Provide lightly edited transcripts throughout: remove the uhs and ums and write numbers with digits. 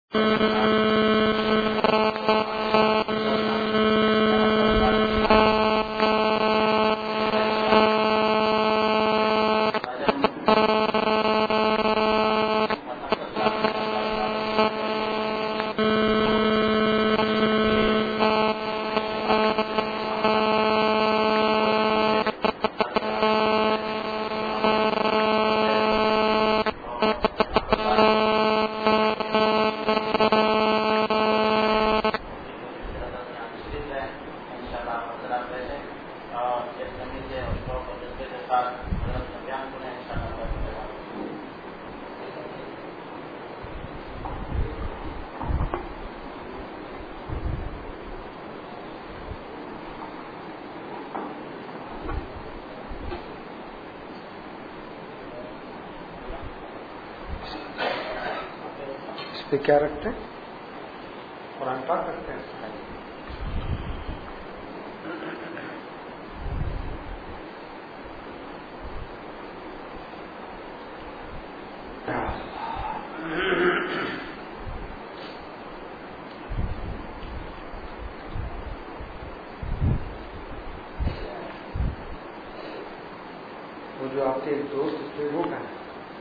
پہ کیا رکھتے ہیں؟ قرآن پاک رکھتے ہیں. وہ جو آپ کے ایک دوست تھے وہ کہاں؟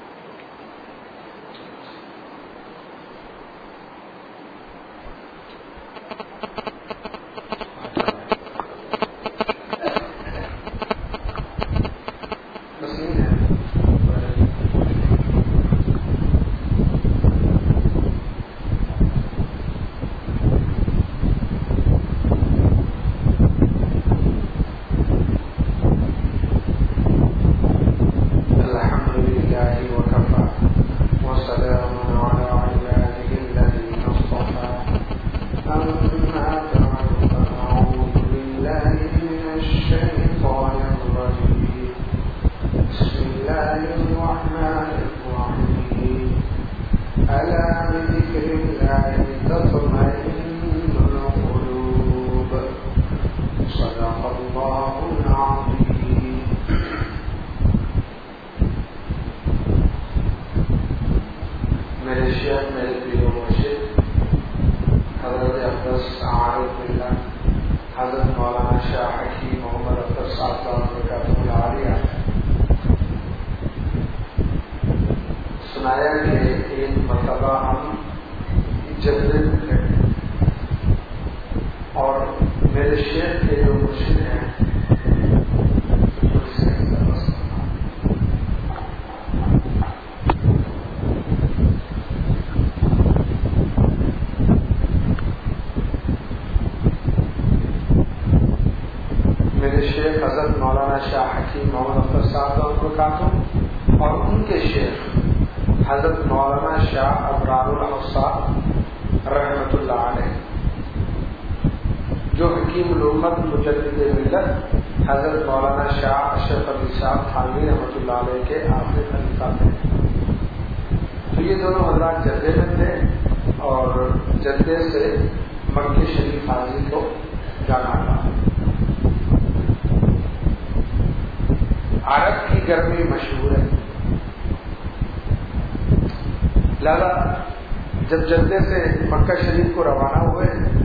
جب جدے سے مکہ شریف کو روانہ ہوئے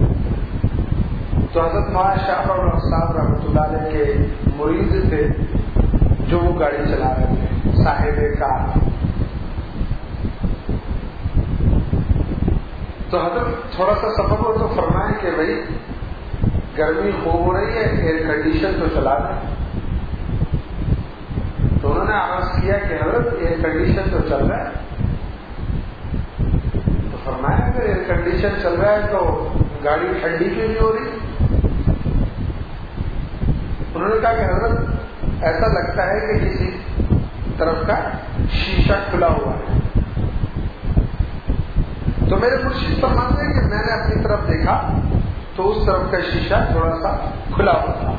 تو حضرت مولانا شاہ فضل صاحب رحمۃ اللہ علیہ کے مرید تھے جو وہ گاڑی چلا رہے تھے، صاحب کار. تو حضرت تھوڑا سا سفر ہو تو فرمائے کہ بھائی گرمی خوب ہو رہی ہے، ایئر کنڈیشن تو چلا دیں. تو انہوں نے عرض کیا کہ حضرت ایئر کنڈیشن تو چل رہا ہے. فرمایا اگر ایئر کنڈیشن چل رہا ہے تو گاڑی ٹھنڈی کیوں نہیں ہو رہی؟ انہوں نے کہا کہ حضرت ایسا لگتا ہے کہ کسی طرف کا شیشہ کھلا ہوا ہے. تو میرے مرشد فرماتے ہیں کہ میں نے اپنی طرف دیکھا تو اس طرف کا شیشہ تھوڑا سا کھلا ہوا تھا.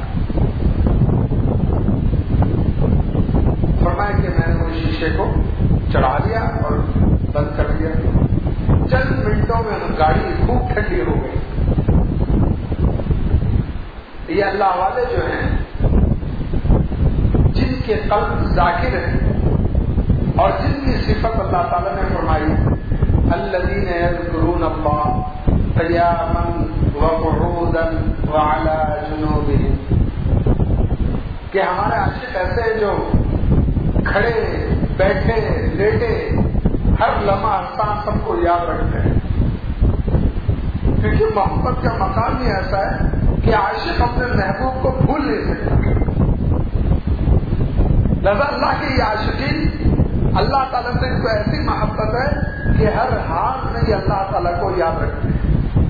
فرمایا کہ میں نے اس شیشے کو چڑھا لیا اور بند کر دیا. چند منٹوں میں گاڑی خوب ٹھنڈی ہو گئی. یہ اللہ والے جو ہیں جن کے قلب ذاکر ہیں اور جن کی صفت اللہ تعالیٰ نے فرمائی الذين يذكرون الله قياما وقعودا وعلى جنوبهم، کہ ہمارے عاشق ایسے ہیں جو کھڑے بیٹھے لیٹے ہر لمحہ ہر سانس سب کو یاد رکھتے ہیں، کیونکہ محبت کا مقام ہی ایسا ہے کہ عاشق اپنے محبوب کو بھول نہیں سکتا۔ لہذا اللہ کے یہ عاشقین اللہ تعالیٰ سے ان کو ایسی محبت ہے کہ ہر حال میں یہ اللہ تعالیٰ کو یاد رکھتے ہیں۔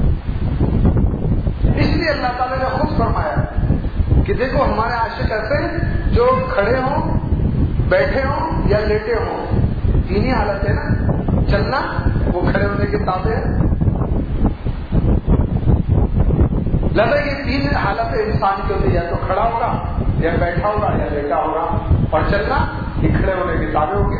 اس لیے اللہ تعالیٰ نے خود فرمایا کہ دیکھو ہمارے عاشق ایسے جو کھڑے ہوں، بیٹھے ہوں یا لیٹے ہوں، تین ہی حالت ہے نا، چلنا وہ کھڑے ہونے کے تابع ہے۔ لہذا یہ تین حالت انسان کے ہوتی ہے، یا تو کھڑا ہوگا یا بیٹھا ہوگا یا لیٹا ہوگا، اور چلنا یہ کھڑے ہونے کے تابع ہوگی۔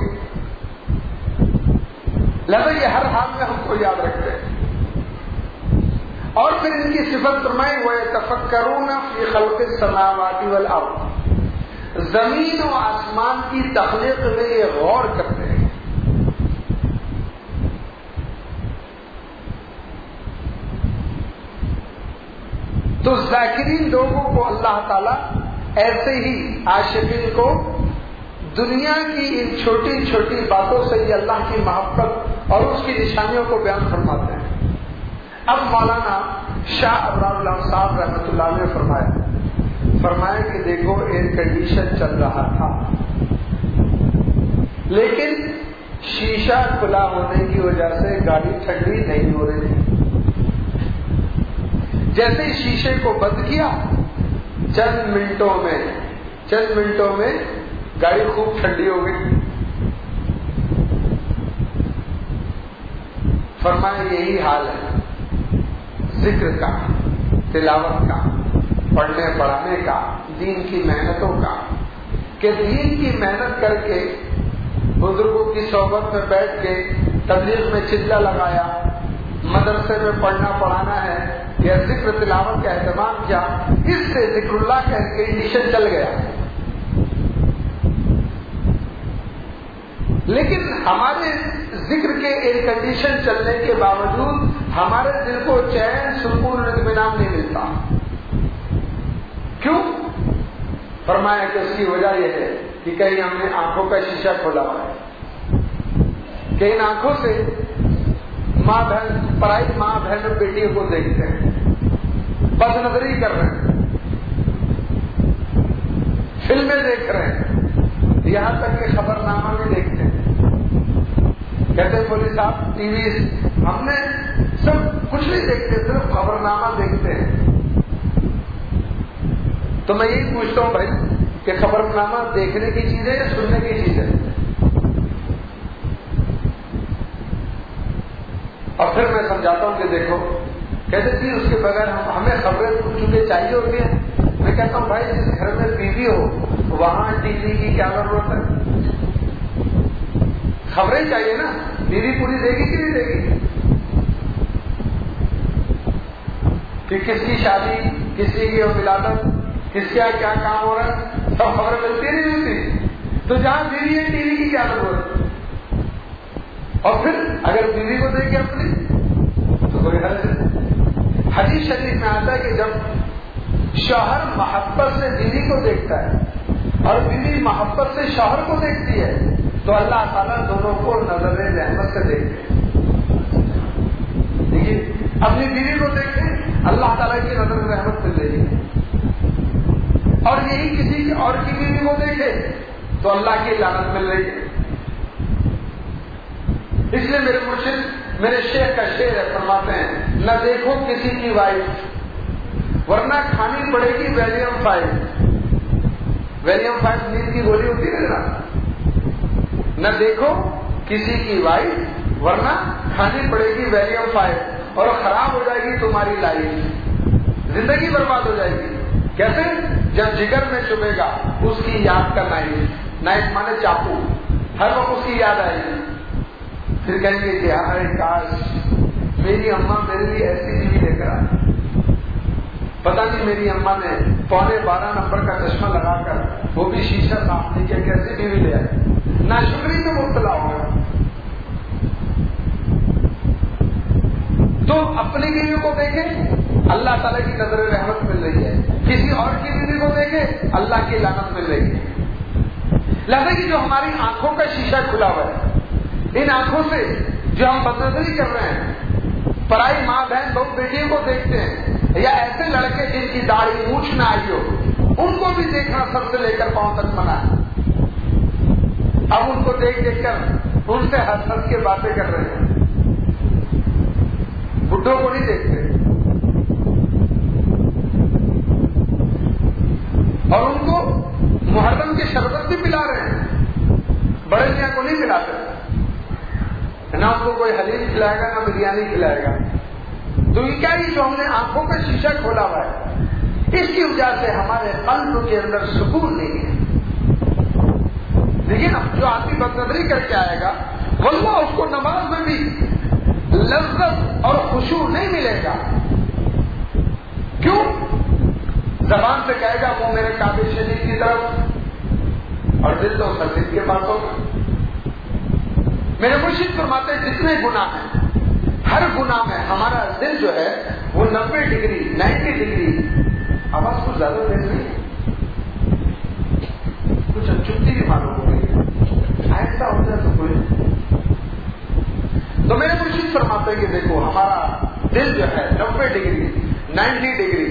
لہذا یہ ہر حال میں ہم کو یاد رکھتے ہیں۔ اور پھر ان کی صفت فرمائی وَيَتَفَكَّرُونَ فِي خَلْقِ السَّمَاوَاتِ وَالْأَرْضِ، زمین و آسمان کی تخلیق میں یہ غور کرتے ہیں۔ تو ذاکرین لوگوں کو اللہ تعالیٰ ایسے ہی عاشقین کو دنیا کی ان چھوٹی چھوٹی باتوں سے یہ اللہ کی محبت اور اس کی نشانیوں کو بیان فرماتے ہیں۔ اب مولانا شاہ ابرار اللہ صاحب رحمۃ اللہ نے فرمایا کہ دیکھو ایئر کنڈیشن چل رہا تھا، لیکن شیشہ کھلا ہونے کی وجہ سے گاڑی ٹھنڈی نہیں ہو رہی تھی۔ جیسے ہی شیشے کو بند کیا چند منٹوں میں گاڑی خوب ٹھنڈی ہو گئی۔ فرمایا یہی حال ہے ذکر کا، تلاوت کا، پڑھنے پڑھانے کا، دین کی محنتوں کا، کہ دین کی محنت کر کے بزرگوں کی صحبت میں بیٹھ کے تبلیغ میں چلہ لگایا، مدرسے میں پڑھنا پڑھانا ہے یا ذکر تلاوت کا اہتمام کیا، اس سے ذکر اللہ کا کنڈیشن چل گیا۔ لیکن ہمارے ذکر کے ایئر کنڈیشن چلنے کے باوجود ہمارے دل کو چین سکون اطمینان نہیں ملتا۔ کیوں؟ فرمایا کہ اس کی وجہ یہ ہے کہ کہیں ہم نے آنکھوں کا شیشہ کھولا ہوا ہے، کہ ان آنکھوں سے پرائی ماں بہن بیٹیوں کو دیکھتے ہیں، بد نظری کر رہے ہیں، فلمیں دیکھ رہے ہیں، یہاں تک کہ خبر نامہ بھی دیکھتے ہیں۔ کہتے ہیں مولوی صاحب ٹی وی ہم نے سب کچھ نہیں دیکھتے، صرف خبر نامہ دیکھتے ہیں۔ تو میں یہی پوچھتا ہوں بھائی کہ خبر نامہ دیکھنے کی چیز ہے یا سننے کی چیز ہے؟ اور پھر میں سمجھاتا ہوں کہ دیکھو، کہتے جی اس کے بغیر ہمیں خبریں چونکہ چاہیے ہوتی ہیں۔ میں کہتا ہوں بھائی جس گھر میں بیوی ہو وہاں ٹی وی کی کیا ضرورت ہے؟ خبریں چاہیے نا، بیوی پوری دے گی کہ نہیں دے گی؟ کہ کس کی شادی، کسی کی ولادت، کس کا کیا کام ہو رہا ہے، سب خبریں ملتی نہیں ملتی؟ تو جہاں بیوی ہے ٹی وی کی کیا ضرورت؟ اور پھر اگر بیوی کو دے گی اپنی تو کوئی حرج نہیں۔ حدیث شریف میں آتا ہے کہ جب شوہر محبت سے بیوی کو دیکھتا ہے اور بیوی محبت سے شوہر کو دیکھتی ہے تو اللہ تعالیٰ دونوں کو نظر رحمت سے دیکھتے ہیں۔ دیکھیے اپنی بیوی کو دیکھیں، اللہ تعالیٰ کی نظر رحمت مل رہی ہے، اور یہی کسی اور کی بیوی کو دیکھے تو اللہ کی لعنت مل رہی ہے۔ اس لیے میرے مرشد، میرے شیخ کا شعر ہے، فرماتے ہیں نہ دیکھو کسی کی وائف ورنہ کھانی پڑے گی ویلیم 5۔ ویلیم 5 نیند کی گولی ہوتی ہے نا، نہ دیکھو کسی کی وائف ورنہ کھانی پڑے گی ویلیم 5 اور خراب ہو جائے گی تمہاری لائف، زندگی برباد ہو جائے گی۔ کیسے؟ جب جگر میں چبھے گا اس کی یاد کا نائف مانے چاقو، ہر وقت اس کی یاد آئے گی، پھر کہیں گے کہ ارے کاش میری اماں میرے لیے ایسی بیوی لے کر آئی، پتہ نہیں میری اماں نے 12.25 نمبر کا چشمہ لگا کر وہ بھی شیشہ صاف نہیں کیا، کیسی بیوی لے آئی، ناشکری تو مبتلا ہوگا۔ تو اپنی بیوی کو دیکھے اللہ تعالیٰ کی نظر رحمت مل رہی ہے، کسی اور کی بیوی کو دیکھے اللہ کی لعنت مل رہی ہے۔ لہذا کہ جو ہماری آنکھوں کا شیشہ کھلا ہوا ہے، ان آنکھوں سے جو ہم بدنظری کر رہے ہیں، پرائی ماں بہن بہو بیٹیوں کو دیکھتے ہیں، یا ایسے لڑکے جن کی داڑھی مونچھ نہ آئی ہو ان کو بھی دیکھنا سر سے لے کر پاؤں تک منع ہے۔ اب ان کو دیکھ دیکھ کر ان سے ہنس ہنس کے باتیں کر رہے ہیں، بڈھوں کو نہیں دیکھتے، اور ان کو محرم کے شربت بھی پلا رہے ہیں، بڑے میاں کو نہیں پلاتے، نہ ان کو کوئی حلیم کھلائے گا نہ بریانی کھلائے گا۔ تو یہ کیا ہے جو ہم نے آنکھوں کا شیشہ کھولا ہوا ہے، اس کی وجہ سے ہمارے قلب کے اندر سکون نہیں ہے۔ لیکن اب جو آدمی بدنظری کر کے آئے گا واللہ اس کو نماز میں بھی لذت اور خشوع نہیں ملے گا۔ کیوں؟ زبان سے کہے گا وہ میرے کعبہ شریف کی طرف، اور دل تو مسجد کے پاس ہوگا۔ میرے مرشد فرماتے ہیں جتنے گناہ ہیں، ہر گناہ میں ہمارا دل جو ہے وہ 90 ڈگری 90 ڈگری، آواز کچھ زیادہ دیر نہیں، کچھ چپتی بھی معلوم ہو گئی، ایسا ہو جائے تو کوئی۔ تو میرے مرشد فرماتے ہیں کہ دیکھو ہمارا دل جو ہے 90 ڈگری 90 ڈگری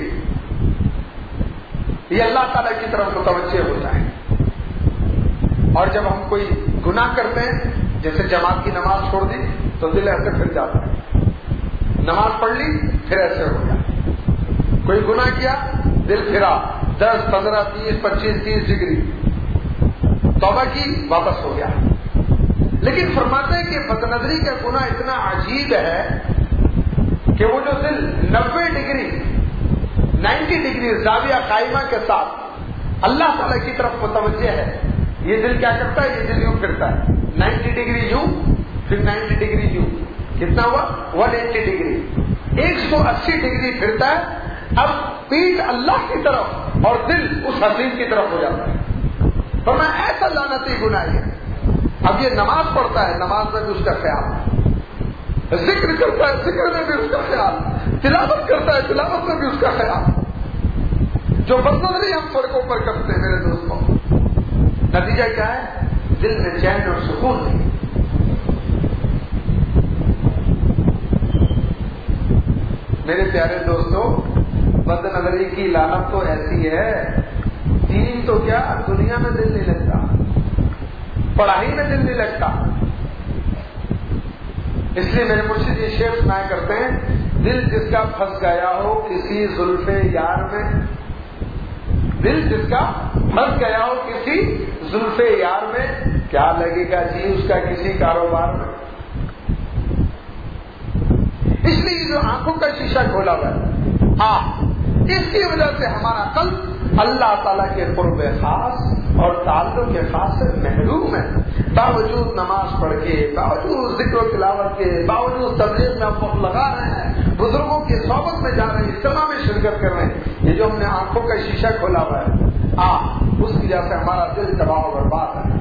یہ اللہ تعالیٰ کی طرف متوجہ ہوتا ہے، اور جب ہم کوئی گناہ کرتے ہیں، جیسے جماعت کی نماز چھوڑ دی تو دل ایسے پھر جاتا ہے، نماز پڑھ لی پھر ایسے ہو گیا، کوئی گناہ کیا دل پھرا 10 15 30 25 30 ڈگری، توبہ کی واپس ہو گیا۔ لیکن فرماتے ہیں کہ بدنظری کا گناہ اتنا عجیب ہے کہ وہ جو دل 90 ڈگری 90 ڈگری زاویہ قائمہ کے ساتھ اللہ تعالیٰ کی طرف متوجہ ہے، یہ دل کیا کرتا ہے؟ یہ دل یوں پھرتا ہے 90 ڈگری یوں، پھر 90 ڈگری یوں، کتنا ہوا 180 ڈگری، 180 ڈگری پھرتا ہے۔ اب پیٹھ اللہ کی طرف اور دل اس حسین کی طرف ہو جاتا ہے۔ فرمایا ایسا لعنتی گناہ ہے۔ اب یہ نماز پڑھتا ہے، نماز میں بھی اس کا خیال، ذکر کرتا ہے، ذکر میں بھی اس کا خیال، تلاوت کرتا ہے، تلاوت میں بھی اس کا خیال۔ جو بدنظری ہم سڑکوں پر کرتے ہیں میرے دوستوں، نتیجہ کیا ہے؟ دل میں چین اور سکون نہیں۔ میرے پیارے دوستوں، بدنظری کی لعنت تو ایسی ہے، دین تو کیا دنیا میں دل نہیں لگتا، پڑھائی میں دل نہیں لگتا۔ اس لیے میرے مرشد یہ شعر سنایا کرتے ہیں، دل جس کا پھنس گیا ہو کسی زلف یار میں، دل جس کا پھنس گیا ہو کسی زلف یار میں، کیا لگے گا جی اس کا کسی کاروبار میں۔ اس لیے جو آنکھوں کا شیشہ کھولا ہوا ہے، ہاں اس کی وجہ سے ہمارا قلب اللہ تعالیٰ کے قرب خاص اور تعلق کے خاص سے محروم ہے۔ باوجود نماز پڑھ کے، باوجود ذکر و تلاوت کے، باوجود تبلیغ میں ہم وقت لگا رہے ہیں، بزرگوں کی صحبت میں جا رہے ہیں، اجتماع میں شرکت کر رہے ہیں، یہ جو ہم نے آنکھوں کا شیشہ کھولا ہوا ہے، اس کی وجہ سے ہمارا دل تباہ و برباد ہے۔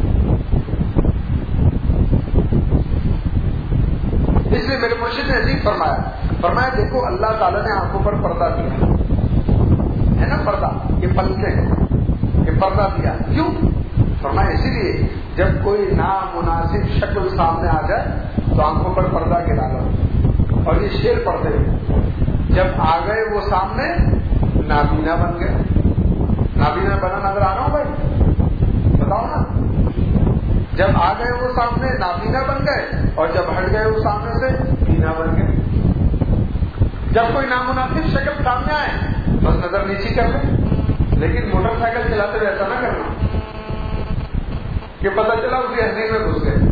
اس لیے میرے مرشد نے عجیب فرمایا دیکھو اللہ تعالیٰ نے آنکھوں پر پردہ دیا ہے نا، پردہ یہ پلکیں یہ پردہ دیا، کیوں؟ فرمایا اسی لیے جب کوئی نامناسب شکل سامنے آ جائے تو آنکھوں پر پردہ گرا لو، اور یہ شعر پڑھتے ہیں، جب آ گئے وہ سامنے نابینا بن گئے۔ نابینا بنا نظر آ رہا ہوں بھائی، بتاؤ نا، جب آ گئے وہ سامنے نابینا بن گئے، اور جب ہٹ گئے وہ سامنے سے بینا بن گئے۔ جب کوئی نامناسب شکل سامنے آئے بس نظر نیچی کر لیں، لیکن موٹر سائیکل چلاتے ہوئے ایسا نہ کرنا کہ پتہ چلا اسی حسین میں گھس گئے۔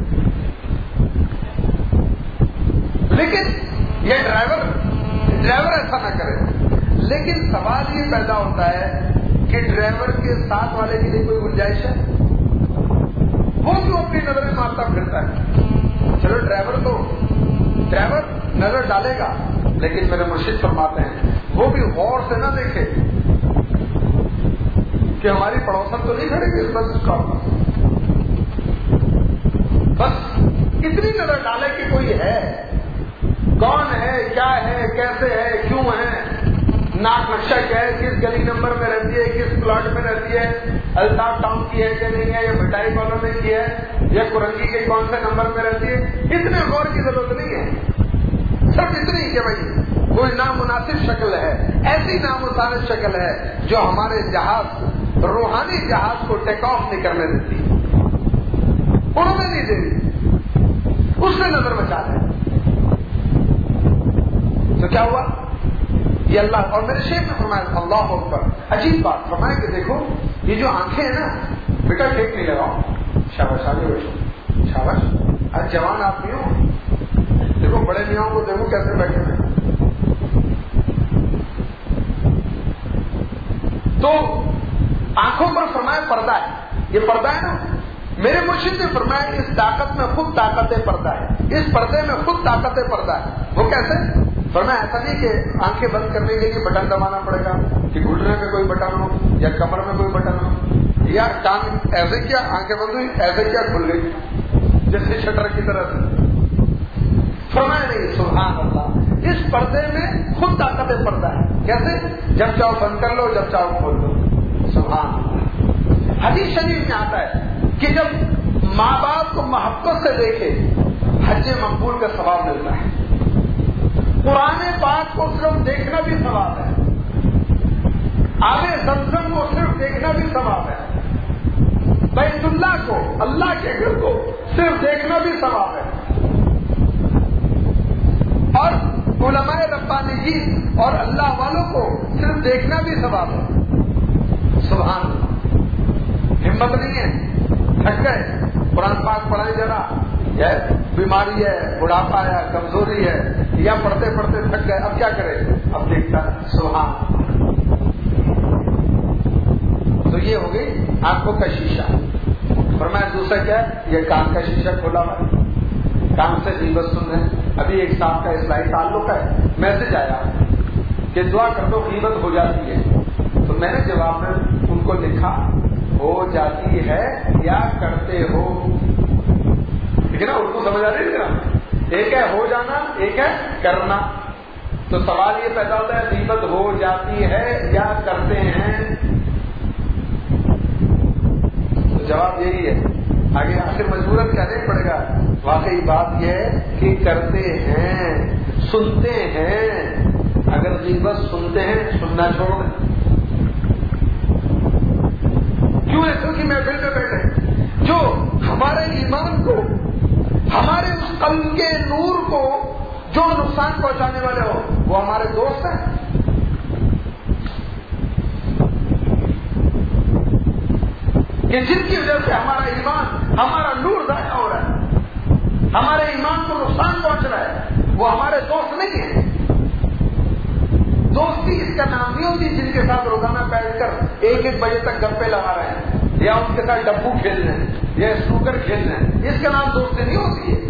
لیکن یہ ڈرائیور ایسا نہ کرے۔ لیکن سوال یہ پیدا ہوتا ہے کہ ڈرائیور کے ساتھ والے کے لیے کوئی گنجائش ہے؟ وہ جو اپنی نظریں مارتا پھرتا ہے، چلو ڈرائیور نظر ڈالے گا، لیکن میرے مرشد فرماتے ہیں وہ بھی غور سے نہ دیکھے کہ ہماری پڑوسن تو نہیں کھڑے گی اس بس اسٹاپ پر، بس اتنی نظر ڈالے کہ کوئی ہے، کون ہے, کیا ہے, کیسے ہے, کیوں ہے, ناک نقشہ کیا ہے, کس گلی نمبر میں رہتی ہے, کس پلاٹ میں رہتی ہے, الطاف ٹاؤن کی ہے کہ نہیں ہے, یا بٹائی کالونی کی ہے, یا کرنگی کے کون سے نمبر میں رہتی ہے. اتنے غور کی ضرورت نہیں ہے. صرف اتنی کہ بھائی کوئی نامناسب شکل ہے, ایسی نامناسب شکل ہے جو ہمارے جہاز, روحانی جہاز کو ٹیک آف نہیں کرنے دیتی, اڑنے نہیں دے رہی, اس سے نظر بچا لے. تو کیا ہوا یہ اللہ اور میرے شیخ نے فرمایا اللہ اکبر. عجیب بات فرمایا کہ دیکھو یہ جو آنکھیں ہیں نا بیٹا ٹھیک نہیں لگاؤ, شاباش آگے بیٹھو, شاباش, آج جوان آدمی ہو, دیکھو بڑے میاں کو دیکھو کیسے بیٹھے ہیں. تو آنکھوں پر فرمایا پردہ ہے, یہ پردہ ہے نا, میرے مرشد نے فرمایا اس طاقت میں خود طاقت پردہ ہے, اس پردے میں خود طاقت پردہ ہے. وہ کیسے فرمایا؟ ایسا نہیں کہ آنکھیں بند کرنے کے لیے بٹن دبانا پڑے گا, کہ گھٹنے میں کوئی بٹن ہو یا کمر میں کوئی بٹن ہو, یا ٹانگ ایسے کیا آنکھیں بند ہوئی, ایسے کیا کھل گئی جیسے شٹر کی طرح سے. فرمایا نہیں, سبحان اللہ, اس پردے میں خود طاقت پردہ ہے. کیسے؟ جب چاہو بند کر لو, جب چاہو کھول لو. سبحان اللہ. حدیث شریف میں آتا ہے کہ جب ماں باپ کو محبت سے دیکھے حج مقبول کا ثواب ملتا ہے. قرآن پاک کو صرف دیکھنا بھی ثواب ہے, آبِ زمزم کو صرف دیکھنا بھی ثواب ہے, بیت اللہ کو, اللہ کے گھر کو صرف دیکھنا بھی ثواب ہے, اور علماء ربانیین اور اللہ والوں کو صرف دیکھنا بھی ثواب ہے. سبحان اللہ. ہمت نہیں ہے, تھک گئے, قرآن پاک پڑھائیں ذرا, یہ بیماری ہے, بڑھاپا ہے, کمزوری ہے, یا پڑھتے پڑھتے تھک گئے, اب کیا کرے, اب دیکھتا. سبحان. تو یہ ہو گئی آنکھوں کا شیشہ. فرمایا دوسرا کیا ہے, یہ کان کا شیشہ کھولا ہوا ہے, کان سے غیبت سن رہے ہیں. ابھی ایک صاحب کا اصلاحی تعلق ہے, میسج آیا کہ دعا کر دو غیبت ہو جاتی ہے. تو میں نے جواب میں ان کو لکھا ہو جاتی ہے یا کرتے ہو. ٹھیک ہے نا, اردو سمجھ آ رہی ہے نا, ایک ہے ہو جانا, ایک ہے کرنا. تو سوال یہ پیدا ہوتا ہے غیبت ہو جاتی ہے یا کرتے ہیں؟ تو جواب یہی ہے. آگے آخر مجبوراً کہنا پڑے گا, واقعی بات یہ ہے کہ کرتے ہیں, سنتے ہیں. اگر غیبت سنتے ہیں, سننا چھوڑ دیں. کیوں ہے؟ کیونکہ محفل میں بیٹھے جو ہمارے ایمان کو, ہمارے اس قلب کے نور کو جو نقصان پہنچانے والے ہو, وہ ہمارے دوست ہیں. کہ جن کی وجہ سے ہمارا ایمان, ہمارا نور ضائع ہو رہا ہے, ہمارے ایمان کو نقصان پہنچ رہا ہے, وہ ہمارے دوست نہیں ہیں. دوستی اس کا نام نہیں ہوتی جن کے ساتھ روزانہ بیٹھ کر 1-1 بجے تک گپے لگا رہے ہیں, یا ان کے ساتھ ڈبو کھیل رہے ہیں, یا اسنوکر کھیل رہے ہیں. اس کا نام دوستی نہیں ہوتی ہے.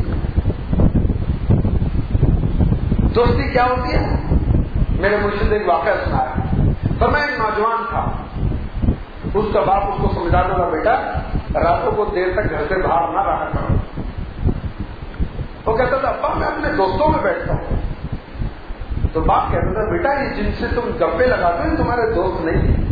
دوستی کیا ہوتی ہے؟ میرے مرشد نے ایک واقعہ سنایا. پر میں ایک نوجوان تھا, اس کا باپ اس کو سمجھاتا تھا, بیٹا راتوں کو دیر تک گھر سے باہر نہ رہا کرو. وہ کہتا تھا ابا میں اپنے دوستوں میں بیٹھتا ہوں. تو باپ کہتا تھا بیٹا یہ جن سے تم گپے لگاتے ہیں تمہارے دوست نہیں ہیں.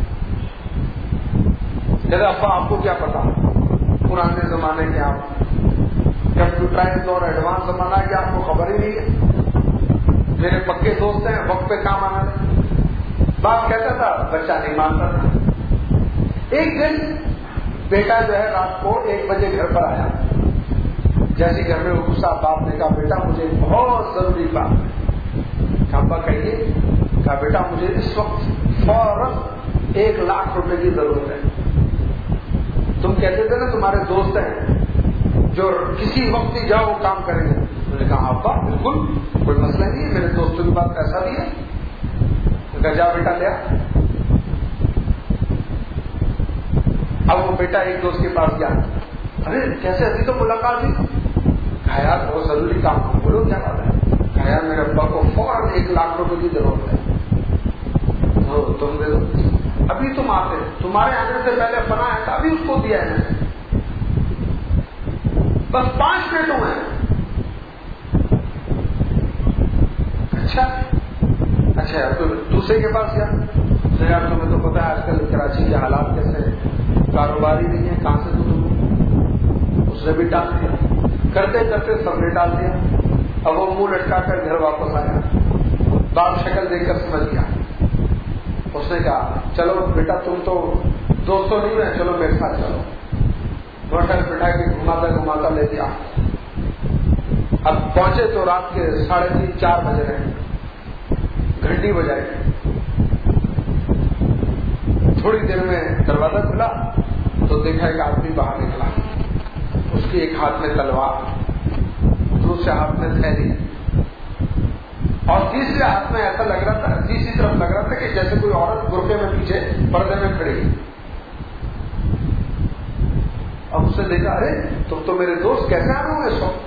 کہتا ابا آپ کو کیا پتا, پرانے زمانے کے آپ کمپیوٹرائز اور ایڈوانس زمانہ ہے کہ آپ کو خبر ہی نہیں ہے. میرے پکے دوست ہیں, وقت پہ کام آنا ہے. باپ کہتا تھا, بچہ نہیں مانتا تھا. ایک دن بیٹا جو ہے رات کو 1 بجے گھر پر آیا. جیسے گھر میں غصہ, باپ نے کہا بیٹا مجھے بہت ضروری بات ہے. ابا کہیے. کہا بیٹا مجھے اس وقت فوراً 1 لاکھ روپے کی ضرورت ہے. تم کہتے تھے نا تمہارے دوست ہیں جو کسی وقت ہی جاؤ وہ کام کریں گے. میں نے کہا ابا بالکل کوئی مسئلہ نہیں ہے, میرے دوستوں کے پاس پیسہ بھی ہے. کہا جا بیٹا لیا. اب وہ بیٹا ایک دوست کے پاس گیا. ارے کیسے, ابھی تو ملاقات ہوئی. کہا یار بہت ضروری کام ہے. بولو کیا بات ہے. کہا یار میرے ابا کو فوراً 1 لاکھ روپے کی ضرورت ہے. تم دے دو. ابھی تم آتے, تمہارے آنے سے پہلے بنا ہے, ابھی اس کو دیا ہے. بس 5 منٹ ہوئے ہیں. اچھا تو دوسرے کے پاس گیا. یار تمہیں تو پتا ہے آج کل کراچی کے حالات کیسے ہیں, کاروباری نہیں ہے, کہاں سے تم. اس نے بھی ڈال دیا, کرتے کرتے سب نے ڈال دیا. اب وہ منہ لٹکا کر گھر واپس آیا, باپ شکل دیکھ کر سمجھ گیا. اس نے کہا چلو بیٹا تم تو دوستوں نہیں ہے, چلو میرے ساتھ چلو. موٹر بٹھا کے گھماتا لے دیا. اب پہنچے تو رات کے 3:30 4 بجے رہے. گھنٹی بجائی. تھوڑی دیر میں دروازہ کھلا تو دیکھا ایک آدمی باہر نکلا. اس کے ایک ہاتھ میں تلوار, دوسرے ہاتھ میں تھیلی, اور تیسرے ہاتھ میں ایسا لگ رہا تھا, تیسری طرف لگ رہا تھا کہ جیسے کوئی عورت برقعے میں پیچھے پردے میں کھڑی. اب اس نے دیکھا ارے تم تو میرے دوست, کیسے آ رہے ہو؟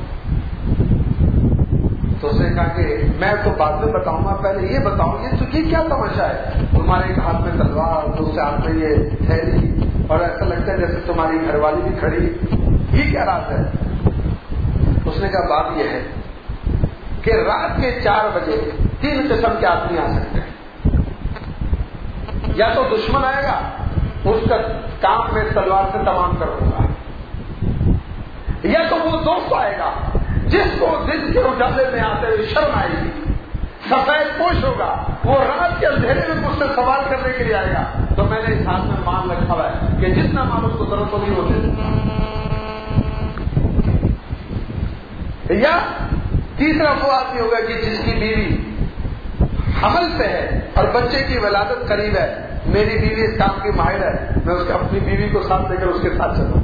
تو اس نے کہا کہ میں تو بعد میں بتاؤں گا, پہلے یہ بتاؤں یہ کیا تماشا ہے؟ تمہارے ایک ہاتھ میں تلوار, دوسرے ہاتھ میں یہ تھیلی, اور ایسا لگتا ہے جیسے تمہاری گھر والی بھی کھڑی, یہ کیا راز ہے؟ اس نے کہا بات یہ ہے کہ رات کے 4 بجے 3 قسم کے آدمی آ سکتے ہیں. یا تو دشمن آئے گا, اس کا کام میں تلوار سے تمام کر دوں گا, یا تو وہ دوست آئے گا جس کو دن کے اجالے میں آتے ہوئے شرم آئے گی, سفید پوش ہوگا, وہ رات کے اندھیرے میں مجھ سے سوال کرنے کے لیے آئے گا. تو میں نے اس ہاتھ میں مان رکھا ہوا ہے کہ جتنا مان اس کو ضرورت نہیں ہوتی. یا تیسرا وہ آدمی ہوگا کہ جس کی بیوی حمل پہ ہے اور بچے کی ولادت قریب ہے, میری بیوی اس کام کی ماہر ہے, میں اس اپنی بیوی کو ساتھ لے کر اس کے ساتھ چلوں.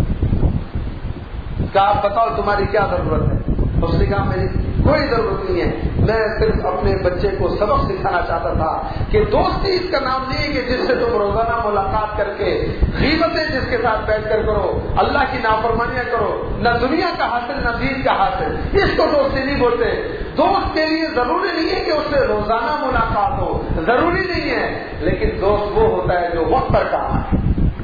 کہا آپ بتاؤ تمہاری کیا ضرورت ہے؟ اس نے کہا میری کوئی ضرورت نہیں ہے, میں صرف اپنے بچے کو سبق سکھانا چاہتا تھا کہ دوستی اس کا نام نہیں ہے کہ جس سے تم روزانہ ملاقات کر کے غیبتیں جس کے ساتھ بیٹھ کر کرو, اللہ کی نافرمانیاں کرو, نہ دنیا کا حاصل نہ دین کا حاصل, اس کو دوستی نہیں بولتے. دوست کے لیے ضروری نہیں ہے کہ اس سے روزانہ ملاقات ہو, ضروری نہیں ہے, لیکن دوست وہ ہوتا ہے جو وقت پر کام آئے.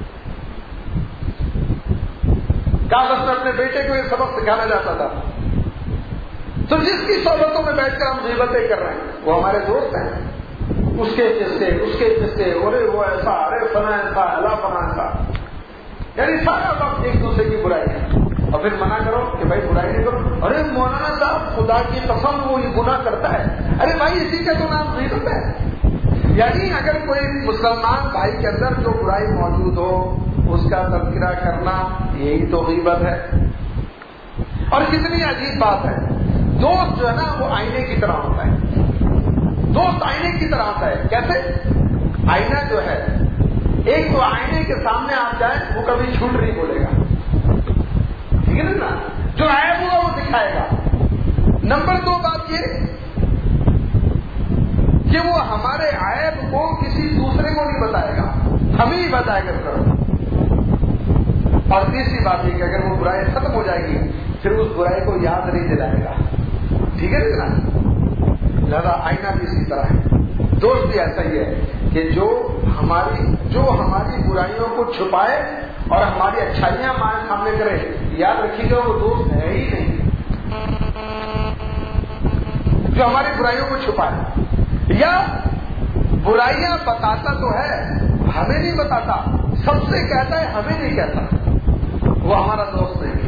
کاغذ میں اپنے بیٹے کو یہ سبق سکھانا چاہتا تھا. تو جس کی صحبتوں میں بیٹھ کر ہم غیبتیں کر رہے ہیں وہ ہمارے دوست ہیں. اس کے قصے, ارے وہ ایسا, ارے فنا ایسا, اللہ فنا ایسا, یعنی سارا وقت ایک دوسرے کی برائی ہے. اور پھر منع کرو کہ بھائی برائی نہیں کرو. ارے مولانا صاحب خدا کی قسم وہ یہ گناہ کرتا ہے. ارے بھائی اسی کا تو نام غیبت ہے. یعنی اگر کوئی مسلمان بھائی کے اندر جو برائی موجود ہو اس کا تذکرہ کرنا, یہی تو غیبت ہے. اور کتنی عجیب بات ہے, دوست جو ہے نا وہ آئینے کی طرح ہوتا ہے. دوست آئینے کی طرح ہوتا ہے. کیسے؟ آئینہ جو ہے, ایک تو آئینے کے سامنے آپ جائیں وہ کبھی جھوٹ نہیں بولے گا, ٹھیک ہے نا, جو عیب ہوا وہ دکھائے گا. نمبر 2 بات یہ کہ وہ ہمارے عیب کو کسی دوسرے کو نہیں بتائے گا, ہمیں ہی بتائے گا کرو. اور تیسری بات یہ کہ اگر وہ برائی ختم ہو جائے گی پھر اس برائی کو یاد نہیں دلائے گا, ٹھیک ہے نا. لہذا آئینہ بھی اسی طرح ہے, دوست بھی ایسا ہی ہے کہ جو ہماری برائیوں کو چھپائے اور ہماری اچھائیاں ہمارے سامنے کرے. یاد رکھیے گا وہ دوست ہے ہی نہیں. جو ہماری برائیوں کو چھپائے یا برائیاں بتاتا تو ہے, ہمیں نہیں بتاتا, سب سے کہتا ہے ہمیں نہیں کہتا, وہ ہمارا دوست نہیں.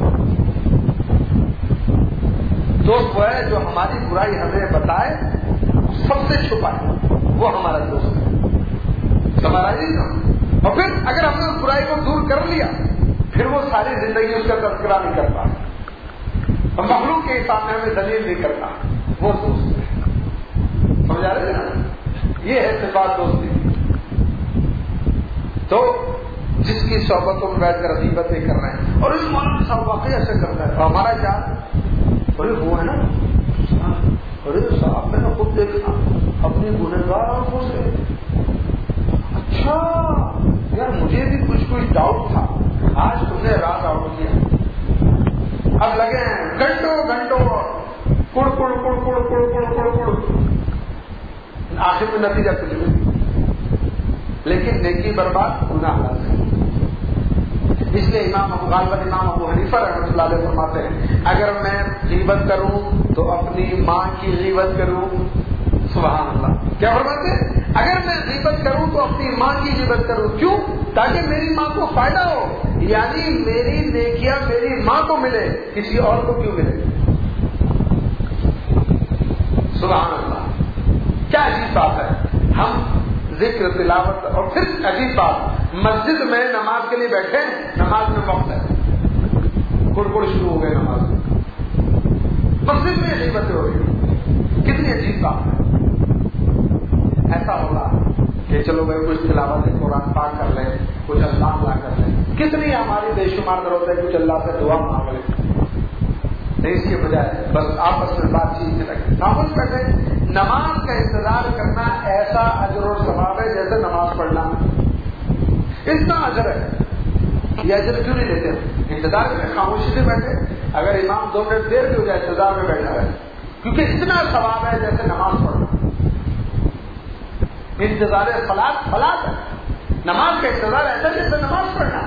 دوست وہ ہے جو ہماری برائی ہمیں بتائے, سب سے چھپائے, وہ ہمارا دوست ہے. ہمارا ہی نا. اور پھر اگر ہم نے اس برائی کو دور کر لیا پھر وہ ساری زندگی اس کا تذکرہ نہیں کرتا, اور مخلوق کے سامنے ہمیں دلیل نہیں کرتا, وہ دوست ہے. سمجھا رہے نا, یہ ہے صفات دوستی. تو جس کی صحبتوں میں بیٹھ کر غیبتیں کر رہے ہیں, اور اس مولانا صاحب واقعی ایسے کرتا ہے, اور ہمارا کیا, ارے وہ ہے نا, ارے صاحب میں نے خود دیکھا اپنی گنہگار آنکھوں سے, اچھا یار مجھے بھی کچھ ڈاؤٹ تھا, آج تم نے رات آؤٹ کیا. اب لگے ہیں گھنٹوں کڑ کڑ کڑ کڑ کڑ کڑ کڑ کڑ, آخر میں نتیجہ کچھ نہیں, لیکن نیکی برباد گناہ حاصل. اس لیے امام ابو حنیفہ رحمۃ اللہ علیہ فرماتے ہیں اگر میں غیبت کروں تو اپنی ماں کی غیبت کروں. سبحان اللہ. کیا فرماتے ہیں؟ اگر میں غیبت کروں تو اپنی ماں کی غیبت کروں. کیوں؟ تاکہ میری ماں کو فائدہ ہو، یعنی میری نیکیاں میری ماں کو ملے، کسی اور کو کیوں ملے. سبحان اللہ. کیا عجیب بات ہے. ہم ذکر تلاوت اور پھر عجیب بات، مسجد میں نماز کے لیے بیٹھے، نماز میں وقت ہے، گڑگڑ شروع ہو گئے نماز میں، مسجد میں غیبتیں ہو گئی. کتنی عجیب بات ہے. ایسا ہوگا کہ چلو بھائی کچھ تلاوت قرآن پاک کر لیں، کچھ اللہ کر لیں. کتنی ہماری بے شمار ضرورت ہے کچھ اللہ سے دعا مانگ لیں. اس کے بجائے بس آپس میں بات چیت رکھیں. خاموش بیٹھے. نماز کا انتظار کرنا ایسا اجر و ثواب ہے جیسے نماز پڑھنا. اتنا اجر ہے. یہ اجر کیوں نہیں لیتے؟ انتظار میں خاموشی سے بیٹھے. اگر امام 2 منٹ دیر بھی ہو جائے انتظار میں بیٹھا ہے، کیونکہ اتنا ثواب ہے جیسے نماز پڑھنا. انتظار فلاح ہے. نماز کا انتظار ایسا جیسے نماز پڑھنا.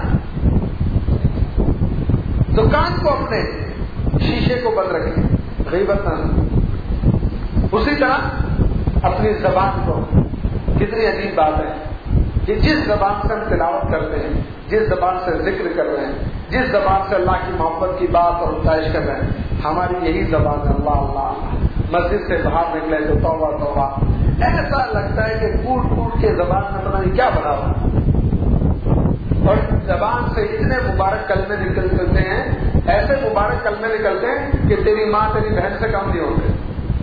تو کان کو اپنے شیشے کو بند رکھیں، غیبت نہ. اسی طرح اپنی زبان کو. کتنی عجیب بات ہے کہ جس زبان سے ہم تلاوت کرتے ہیں، جس زبان سے ذکر کر رہے ہیں، جس زبان سے اللہ کی محبت کی بات اور ستائش کر رہے ہیں، ہماری یہی زبان ہے اللہ اللہ. مسجد سے باہر نکلے تو توبہ توبہ. ایسا لگتا ہے کہ کوٹ کے زبان میں پتہ نہیں کیا بنا ہوا، اور زبان سے اتنے مبارک کلمے نکلتے ہیں، ایسے مبارک کلمے نکلتے ہیں کہ تیری ماں تیری بہن سے کم نہیں ہوتے.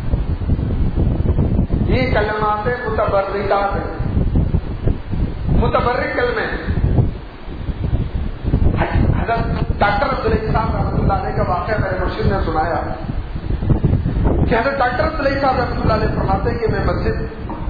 یہ کلمات متبرکات ہیں، متبرک کلمے. حضرت ڈاکٹر عبدالعزیز صاحب رحمۃ اللہ علیہ کا واقعہ میرے مرشد نے سنایا کہ حضرت ڈاکٹر عبدالعزیز صاحب رحمۃ اللہ علیہ فرماتے ہیں کہ میں مسجد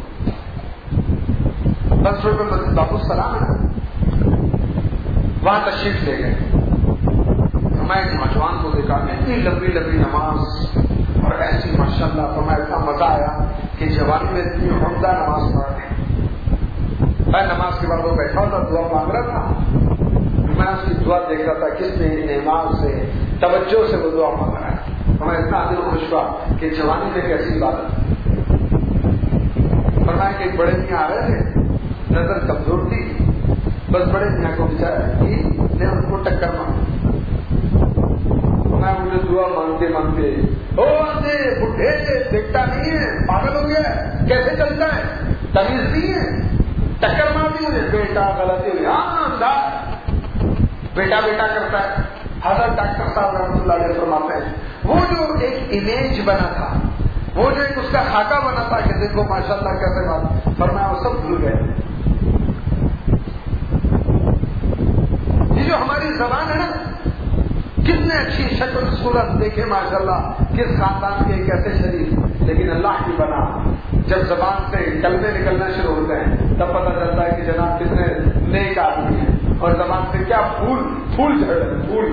بس روڈ میں مسجد باب السلام ہے، وہاں تشریف لے گئے. میں ایک نوجوان کو دیکھا، اتنی لمبی لمبی نماز اور ایسی ماشاءاللہ. تو میں اتنا مزہ آیا کہ جوانی میں اتنی عمدہ نماز پڑھ رہے. میں نماز کے بعد وہ بیٹھا تھا، دعا مانگ رہا تھا. میں اس کی دعا دیکھ رہا تھا کس نے نماز سے توجہ سے وہ دعا مانگ رہا ہے. تو میں اتنا دل خوش ہوا کہ جوانی میں کیسی بات ہے. فرمایا کہ بڑے میاں آ رہے تھے، نظر کمزور تھی، بس بڑے میاں کو بچایا کہ ان کو ٹکر مار. میں مجھے دعا مانگتے مانگتے بڈھے دیکھتا نہیں ہے، پاگل ہو گیا ہے، کیسے چلتا ہے، تمیز نہیں ہے، ٹکر مار دی مجھے. بیٹا غلطی ہوئی. ہاں بیٹا بیٹا کرتا ہے. حضرت ڈاکٹر صاحب رحمۃ اللہ علیہ فرماتے ہیں وہ جو ایک امیج بنا تھا، وہ جو ایک اس کا خاکہ بنا تھا کہ دیکھو ماشاءاللہ کیسے بات، فرمایا وہ سب بھول گئے. یہ جو ہماری زبان ہے نا، کتنے اچھی شکل صورت دیکھے ماشاءاللہ، کس خاندان کے کیسے شریف، لیکن اللہ کی بنا جب زبان سے کلمے نکلنا شروع ہوتے ہیں تب پتہ چلتا ہے کہ جناب کتنے نیک آدمی ہیں، اور زبان سے کیا پھول جھڑ رہے. پھول.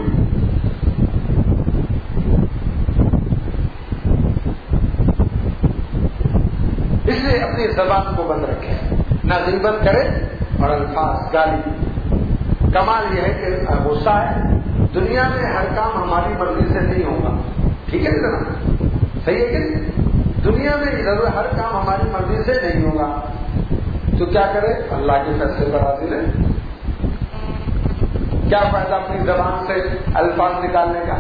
اس لیے اپنی زبان کو بند رکھے، نہ غیبت کرے اور الفاظ گالی. کمال یہ ہے کہ غصہ ہے. دنیا میں ہر کام ہماری مرضی سے نہیں ہوگا، ٹھیک ہے نا؟ صحیح ہے کہ دنیا میں ضرور ہر کام ہماری مرضی سے نہیں ہوگا. تو کیا کرے؟ اللہ کے فیصلے پر راضی رہے. کیا فائدہ اپنی زبان سے الفاظ نکالنے کا؟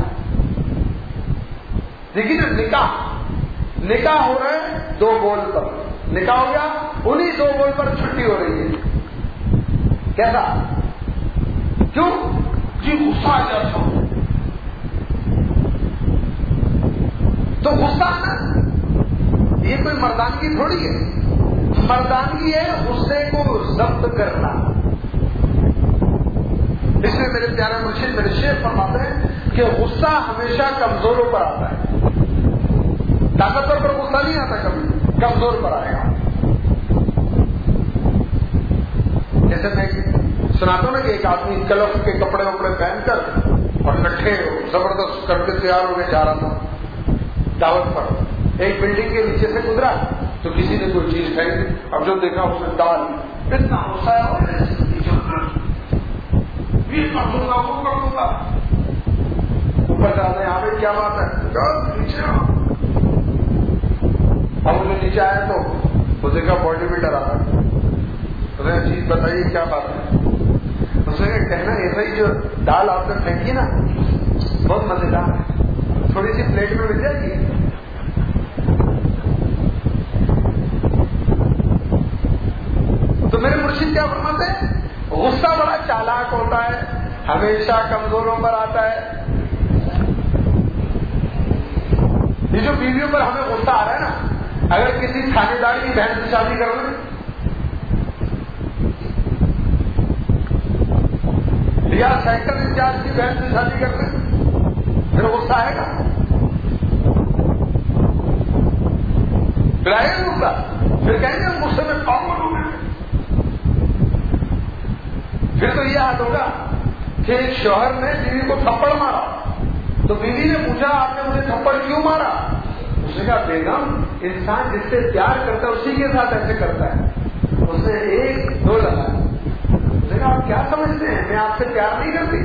دیکھیے نا، نکاح ہو رہا ہے 2 بول پر. نکاح ہو گیا، انہی 2 بول پر چھٹی ہو رہی ہے. کیسا؟ کیوں؟ جی غصہ آ جاتا ہوں. تو غصہ نا یہ کوئی مردانگی تھوڑی ہے. مردانگی ہے غصے کو ضبط کرنا. اس لیے میرے پیارے مرشد میرے شیخ فرماتے ہیں کہ غصہ ہمیشہ کمزوروں پر آتا ہے. طاقتور پر غصہ نہیں آتا، کبھی کمزور پر آئے گا. جیسے میں سناتا ہوں نا کہ ایک آدمی کلف کے کپڑے وپڑے پہن کر اور کٹھے زبردست کر کے تیار ہو کے جا رہا تھا دعوت پر. ایک بلڈنگ کے نیچے سے گزرا تو کسی نے کوئی چیز پھینک دی. اب جو دیکھا اس نے ڈال اتنا غصہ ہے، یہ کر دوں گا وہ کر دوں گا. اوپر جاتے ہیں آپ کیا بات ہے نیچے آؤ. اب انہیں نیچے آئے تو اسے کا باڈی بلڈر آتا ہے. انہیں چیز بتائیے کیا بات ہے. اسے کہنا ایسا ہی جو دال آپ نے پھینکی نا بہت مزیدار ہے, تھوڑی سی پلیٹ میں مل جائے گی. تو میرے مرشد کیا فرماتے ہیں, غصہ بڑا چالاک ہوتا ہے, ہمیشہ کمزوروں پر آتا ہے. یہ جو بیویوں پر ہمیں غصہ آ رہا ہے نا, اگر کسی تھانے دار کی بہن سے شادی کر لیں یا سائیکل انچارج کی بہن سے شادی کر لیں پھر غصہ آئے گا, پھر آئے گا غصہ, پھر کہیں گے غصے میں پاگل ہو گئے. پھر تو یہ یاد ہوگا کہ ایک شوہر نے بیوی کو تھپڑ مارا تو بیوی نے پوچھا آپ نے مجھے تھپڑ کیوں مارا؟ اس نے کہا بیگم انسان جس سے پیار کرتا ہے اسی کے ساتھ ایسے کرتا ہے. اس نے ایک دو لگا. اس نے کہا آپ کیا سمجھتے ہیں میں آپ سے پیار نہیں کرتی؟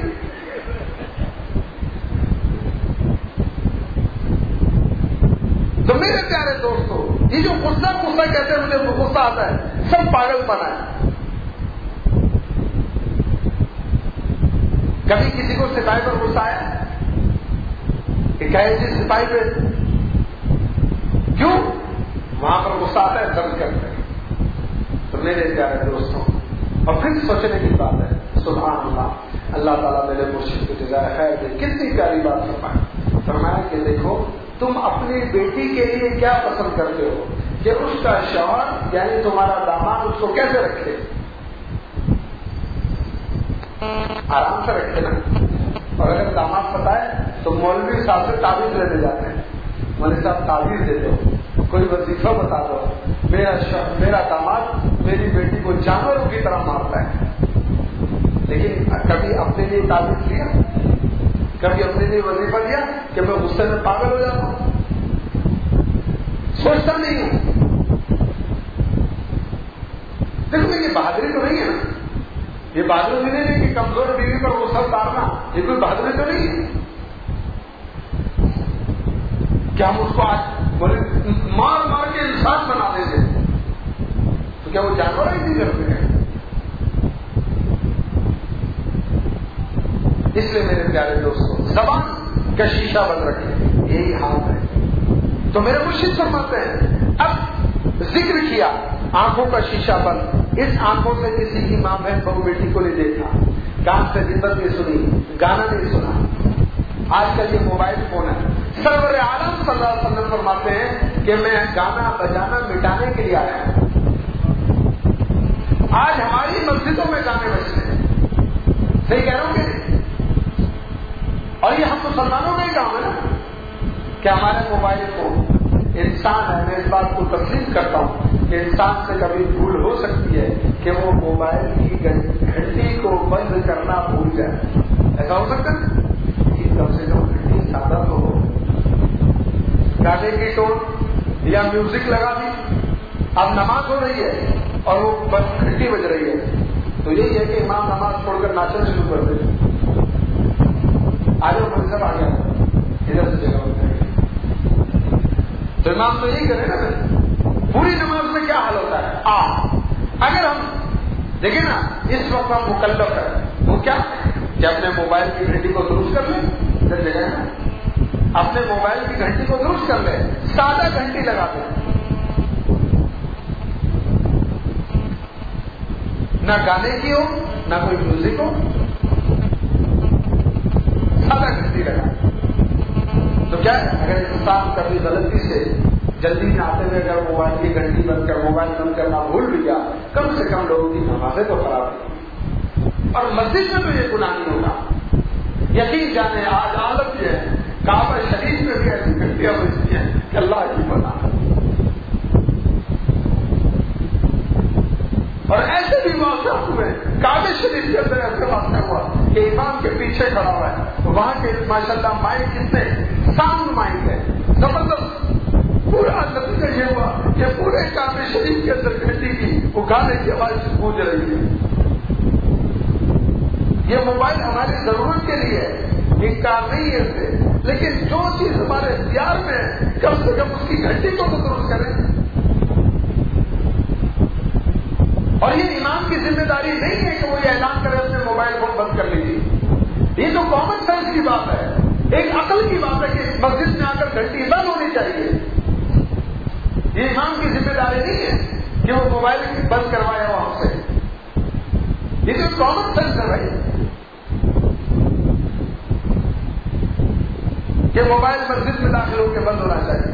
تو میرے پیارے دوستو, یہ جو غصہ کہتے ہیں مجھے غصہ آتا ہے, سب پاگل پنا ہے. کبھی کسی کو سپاہی پر غصہ آیا کہ کہے جی سپاہی پہ کیوں وہاں پر غصہ آتا ہے درد کرتے ہیں. تو میرے پیارے دوستوں, اور پھر سوچنے کی بات ہے, سبحان اللہ, اللہ تعالیٰ میرے مرشد کو جزائے خیر دے. کتنی پیاری بات فرمایا کہ دیکھو تم اپنی بیٹی کے لیے کیا پسند کرتے ہو کہ اس کا شوہر یعنی تمہارا داماد اس کو کیسے رکھے, آرام سے رکھے نا. اور اگر داماد پتہ ہے تو مولوی صاحب سے تعویذ لینے جاتے ہیں, مولوی صاحب تعویذ دے دو, کوئی وظیفہ بتا دو, میرا داماد میری بیٹی کو جانوروں کی طرح مارتا ہے. لیکن کبھی اپنے لیے تعویذ لیا, کبھی اپنے لیے وظیفہ لیا کہ میں غصے میں پاگل ہو جاتا ہوں؟ سوچتا نہیں ہوں. دیکھو یہ بہادری تو نہیں ہے نا, یہ بہادری بھی نہیں ہے کہ کمزور بیوی پر غصہ اتارنا, یہ کوئی بہادری تو نہیں ہے. کیا ہم اس کو آج مار مار کے انسان بنا دیتے تو کیا وہ جانور ایسی کرتے ہیں؟ اس لیے میرے پیارے دوستوں زبان کا شیشہ بند رکھے, یہی حال ہے. تو میرے مرشد فرماتے ہیں اب ذکر کیا آنکھوں کا شیشہ بند, اس آنکھوں سے کسی کی ماں بہن بہو بیٹی کو نہیں دیکھا, کان سے غیبت نہیں سنی, گانا نہیں سنا. آج کل یہ موبائل فون ہے. سرور عالم صلی اللہ علیہ وسلم فرماتے ہیں کہ میں گانا بجانا مٹانے کے لیے آیا ہوں. آج ہماری مسجدوں میں گانے بجتے ہیں, صحیح کہہ رہا ہوں کہ اور یہ ہم مسلمانوں کا ہی کام ہے نا کہ ہمارے موبائل فون انسان ہے. میں اس بات کو تسلیم کرتا ہوں کہ انسان سے کبھی بھول ہو سکتی ہے کہ وہ موبائل کی گھنٹی کو بند کرنا بھول جائے. ایسا ہو سکتا ہے کہ کم سے کم گھنٹی سادہ تو ہو. گانے کی ٹون یا میوزک لگا دی, اب نماز ہو رہی ہے اور وہ بس گھنٹی بج رہی ہے, تو یہی ہے کہ امام نماز چھوڑ کر ناچنا شروع کر دے. آج وہ منظر آ گیا ادھر سے جگہ ہوتا ہے, تو امام تو یہی کرے نا. پوری نماز میں کیا حال ہوتا ہے؟ اگر ہم دیکھیں نا اس وقت ہم مکلف ہے وہ کیا کہ اپنے موبائل کی گھنٹی کو درست کر لیں. ادھر جگہ ہے نا, اپنے موبائل کی گھنٹی کو درست کر لیں, سادہ گھنٹی لگا دیں, نہ گانے کی ہو نہ کوئی میوزک ہو, سادہ گھنٹی لگا. تو کیا ہے اگر انسان کبھی غلطی سے جلدی میں آتے ہوئے اگر موبائل کی گھنٹی بند کر موبائل بند کرنا بھول بھی گیا, کم سے کم لوگوں کی نمازیں تو خراب ہوئی, اور مسجد میں تو یہ گناہ نہیں ہوگا. یقین جانے آج عالم یہ ہے کعبہ شریف میں بھی ایسی گھنٹیاں بجتی ہیں کہ اللہ کی بنا. اور ایسے بھی واقع ہوئے کعبہ شریف کے اندر ایسے واقع ہوا کہ امام کے پیچھے کھڑا ہوا ہے, وہاں کے ماشاءاللہ مائک کتنے ساؤنڈ مائک ہے زبردست. پورا نتیجہ یہ ہوا کہ پورے کعبہ شریف کے اندر گھنٹی کی وہ گانے کی آواز گونج رہی ہے. یہ موبائل ہماری ضرورت کے لیے ہے، انکار نہیں ہے اس سے، لیکن جو چیز ہمارے اختیار میں ہے کم سے کم اس کی گھنٹی کو تو درست کریں۔ اور یہ امام کی ذمہ داری نہیں ہے کہ وہ یہ اعلان کرے اپنے موبائل فون بند کر لیجیے، یہ تو کامن سینس کی بات ہے، ایک عقل کی بات ہے کہ مسجد میں آ کر گھنٹی بند ہونی چاہیے۔ یہ امام کی ذمہ داری نہیں ہے کہ وہ موبائل بند کروائے ہو ہم سے، یہ تو کامن سینس ہے بھائی کہ موبائل مسجد میں داخل ہو کے بند ہونا چاہیے۔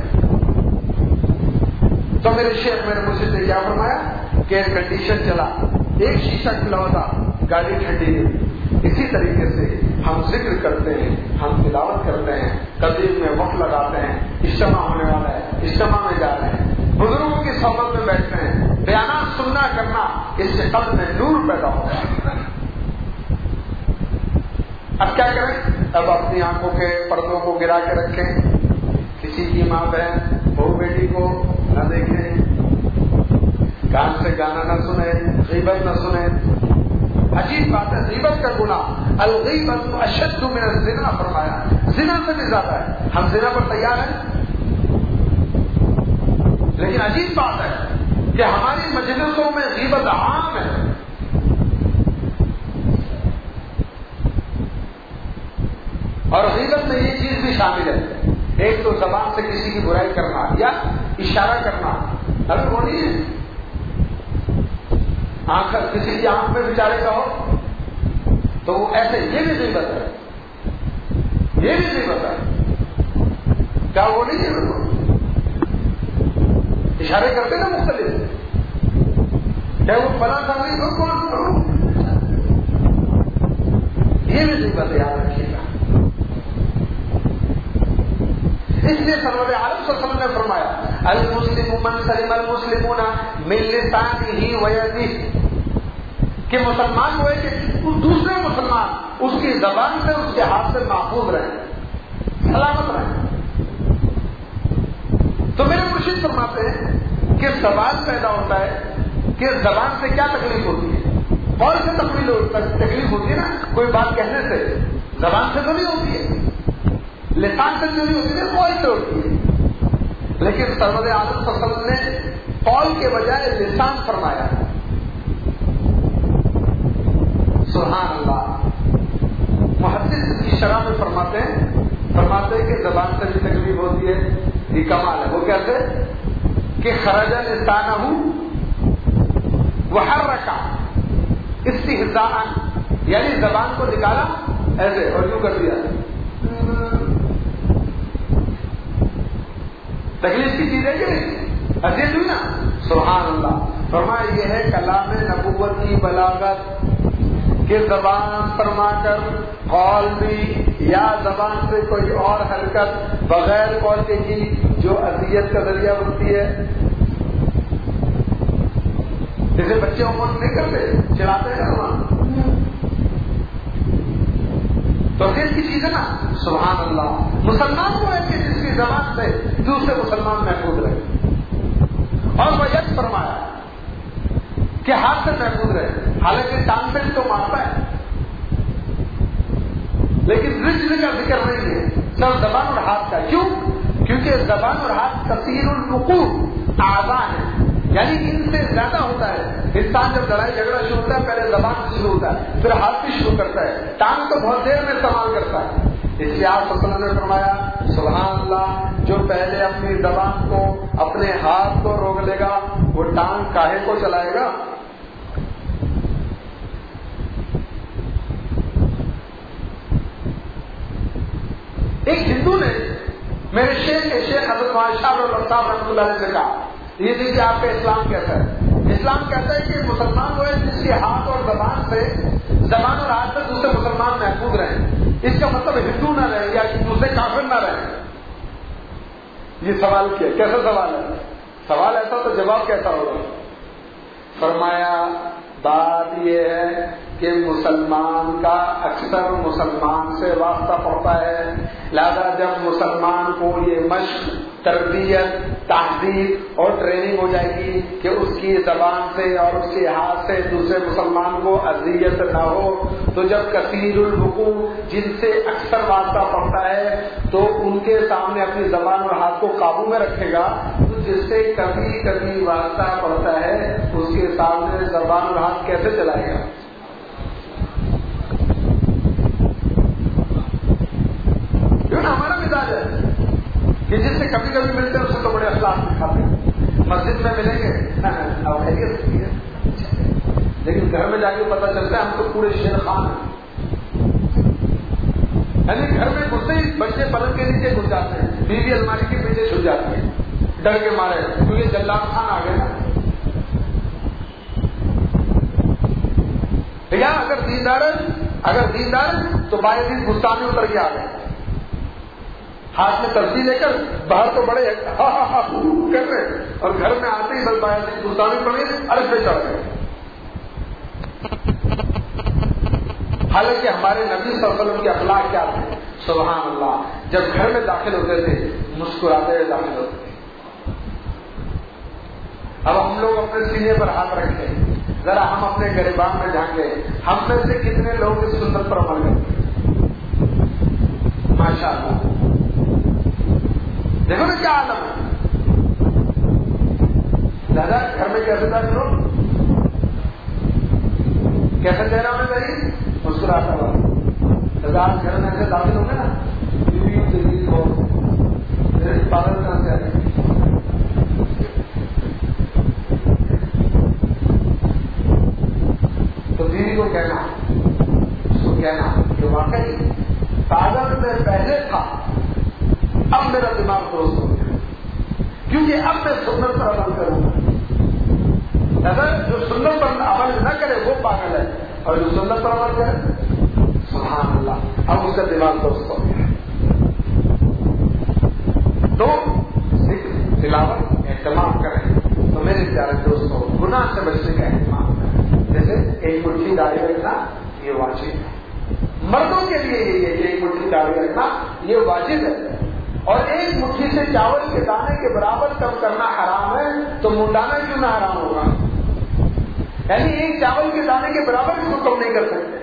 تو میرے شیخ میرے مرشد نے کیا فرمایا کہ ایئر کنڈیشن چلا، ایک شیشہ کھلا ہوتا، گاڑی ٹھنڈی نہیں۔ اسی طریقے سے ہم ذکر کرتے ہیں، ہم تلاوت کرتے ہیں، تقریر میں وقت لگاتے ہیں، اجتماع ہونے والا ہے، اجتماع میں جا رہے ہیں، بزرگوں کی صحبت میں بیٹھتے ہیں، بیانات سننا کرنا، اس سے قلب میں نور پیدا ہوتا ہے۔ اب کیا کریں؟ اب اپنی آنکھوں کے پردوں کو گرا کے رکھیں، کسی کی ماں بہن بہو بیٹی کو نہ دیکھیں، کان سے گانا نہ سنیں، غیبت نہ سنیں۔ عجیب بات ہے، غیبت کا گناہ الغیبت اشد من الزنا فرمایا، زنا سے بھی زیادہ ہے۔ ہم زنا پر تیار ہیں، لیکن عجیب بات ہے کہ ہماری مجلسوں میں غیبت عام ہے۔ اور غیبت میں یہ چیز بھی شامل ہے، ایک تو زبان سے کسی کی برائی کرنا یا اشارہ کرنا، ابھی وہ نہیں ہے آنکھ کسی کی آنکھ میں بیچارے کا ہو تو وہ ایسے، یہ بھی غیبت ہے، یہ بھی غیبت ہے۔ کیا وہ نہیں ہے؟ اشارے کرتے نا مختلف، کیا وہ فلاں سامنے کو کون کروں، یہ بھی غیبت ہے، یاد رکھیے گا۔ اس لیے سرور عالم صلی اللہ علیہ وسلم نے فرمایا المسلم من سلم المسلمون من لسانه ويده، کہ مسلمان وہ ہے کہ دوسرے مسلمان اس کی زبان سے اس کے ہاتھ سے محفوظ رہیں، سلامت رہیں۔ تو میرے مرشد فرماتے ہیں کہ سوال پیدا ہوتا ہے کہ زبان سے کیا تکلیف ہوتی ہے، قول سے تکلیف ہوتی ہے نا، کوئی بات کہنے سے زبان سے تو نہیں ہوتی ہے، لسان سے جو نہیں ہوتی ہے، قول سے ہوتی ہے، لیکن سرور عالم صلی اللہ علیہ وسلم نے قول کے بجائے لسان فرمایا۔ سبحان اللہ۔ محدث کی شرح میں فرماتے ہیں کہ زبان سے بھی تکلیف ہوتی ہے، یہ کمال ہے۔ وہ کیسے کہ خرج لسانہ وحرک استہزاء، یعنی زبان کو نکالا ایسے اور یوں کر دیا، تکلیف کی چیز ہے کہ نہیں، اذیت ہوئی نا۔ سبحان اللہ۔ فرمایا یہ ہے کلام نبوت کی بلاغت کہ زبان فرما کر قول بھی یا زبان سے کوئی اور حرکت بغیر قول کے کی جو اذیت کا ذریعہ بنتی ہے۔ جیسے بچے عمر نہیں کرتے، چلاتے ہیں زبان، تو اذیت کی چیز ہے نا۔ سبحان اللہ۔ مسلمان وہ ہے کہ جس کی زبان سے دوسرے مسلمان محفوظ رہے، اور وہ یقین فرمایا کہ ہاتھ سے محفوظ رہے، حالانکہ ٹانگ سے بھی تو مارتا ہے، لیکن رجل کا ذکر نہیں ہے، صرف زبان اور ہاتھ کا۔ کیوں؟ کیونکہ زبان اور ہاتھ کثیر الوقوع اعضاء ہیں، یعنی ان سے زیادہ ہوتا ہے۔ انسان جب لڑائی جھگڑا شروع ہوتا ہے پہلے زبان سے شروع ہوتا ہے، پھر ہاتھ بھی شروع کرتا ہے، ٹانگ تو بہت دیر میں استعمال کرتا ہے۔ اس لیے آپ صلی اللہ علیہ وسلم نے فرمایا سبحان اللہ، جو پہلے اپنی زبان کو اپنے ہاتھ کو روک لے گا وہ ٹانگ کاہے کو چلائے گا۔ ایک ہندو نے میرے شیخ حضرت شاہ صاحب رحمۃ اللہ علیہ سے کہا، یہ دیکھیے آپ کا اسلام کیسا ہے۔ اسلام کہتا ہے کہ مسلمان وہ ہے جس کے ہاتھ اور زبان اور ہاتھ سے دوسرے مسلمان محفوظ رہیں، اس کا مطلب ہندو نہ رہے یا دوسرے کافر نہ رہیں۔ یہ سوال کیا، کیسا سوال ہے؟ سوال ایسا تو جواب کیسا ہوگا؟ فرمایا بات یہ ہے کہ مسلمان کا اکثر مسلمان سے واسطہ پڑتا ہے، لہذا جب مسلمان کو یہ مشق، تربیت، تہذیب اور ٹریننگ ہو جائے گی کہ اس کی زبان سے اور اس کے ہاتھ سے دوسرے مسلمان کو اذیت نہ ہو، تو جب کثیر الحقوق جن سے اکثر واسطہ پڑتا ہے تو ان کے سامنے اپنی زبان اور ہاتھ کو قابو میں رکھے گا، تو جس سے کبھی کبھی واسطہ پڑتا ہے اس کے سامنے زبان اور ہاتھ کیسے چلائے گا؟ ہمارا مزاج ہے کہ جس سے کبھی کبھی ملتے ہیں اس سے تو بڑے اخلاق دکھاتے ہیں، مسجد میں ملیں گے لیکن گھر میں جا کے پتہ چلتا ہے ہم تو پورے شیر خان ہیں، یعنی گھر میں گھستے ہی بچے پلنگ کے نیچے گھس جاتے ہیں، بیوی الماری کے پیچھے چھپ جاتی ہے ڈر کے مارے، کیونکہ جلاد خان آ گئے نا۔ یا اگر دیندار تو باعث گستاخی اتر کے آ گئے، ہاتھ میں ترسی لے کر باہر تو بڑے کر رہے اور گھر میں آتے ہی بس باعث گستاخی پڑی عرش پہ چڑھ گئے۔ حالانکہ ہمارے نبی صلی اللہ علیہ وسلم کے اخلاق کیا تھے؟ سبحان اللہ، جب گھر میں داخل ہوتے تھے مسکراتے ہوئے داخل ہوتے تھے۔ اب ہم لوگ اپنے سینے پر ہاتھ رکھیں، ذرا ہم اپنے گریبان میں جھانکیں، ہم میں سے کتنے لوگ اس سنت پر عمل کرتے ہیں؟ ماشاء اللہ، دیکھو نا کیا عالم ہے۔ دادا گھر میں کیسے داخل ہو، کیسے چہرہ میں بھائی مسکراتا ہوا، دادا گھر میں ایسے داخل ہوں گے نا پاگل کہاں سے آئے، تو بیوی کو کہنا، اس کو کہنا کہ واقعی پاگل میں پہلے تھا، اب میرا دماغ درست ہو گیا، کیونکہ اب میں سنت پر عمل کروں گا۔ اگر جو سنت پر عمل نہ کرے وہ پاگل ہے، اور جو سنت پر عمل کرے سبحان اللہ اب اس کا دماغ درست ہو گیا۔ تو ذکر تلاوت اہتمام کریں تو میرے پیارے دوستوں گناہ سے بچنے کا اہتمام کریں، جیسے ایک مٹھی داڑھی رکھنا یہ واجب ہے، مردوں کے لیے یہ ایک مٹھی داڑھی رکھنا یہ واجب ہے، اور ایک مٹھی سے چاول کے دانے کے برابر کم کرنا حرام ہے، تو منڈانا کیوں نہ حرام ہوگا؟ یعنی ایک چاول کے دانے کے برابر بھی کم نہیں کر سکتے،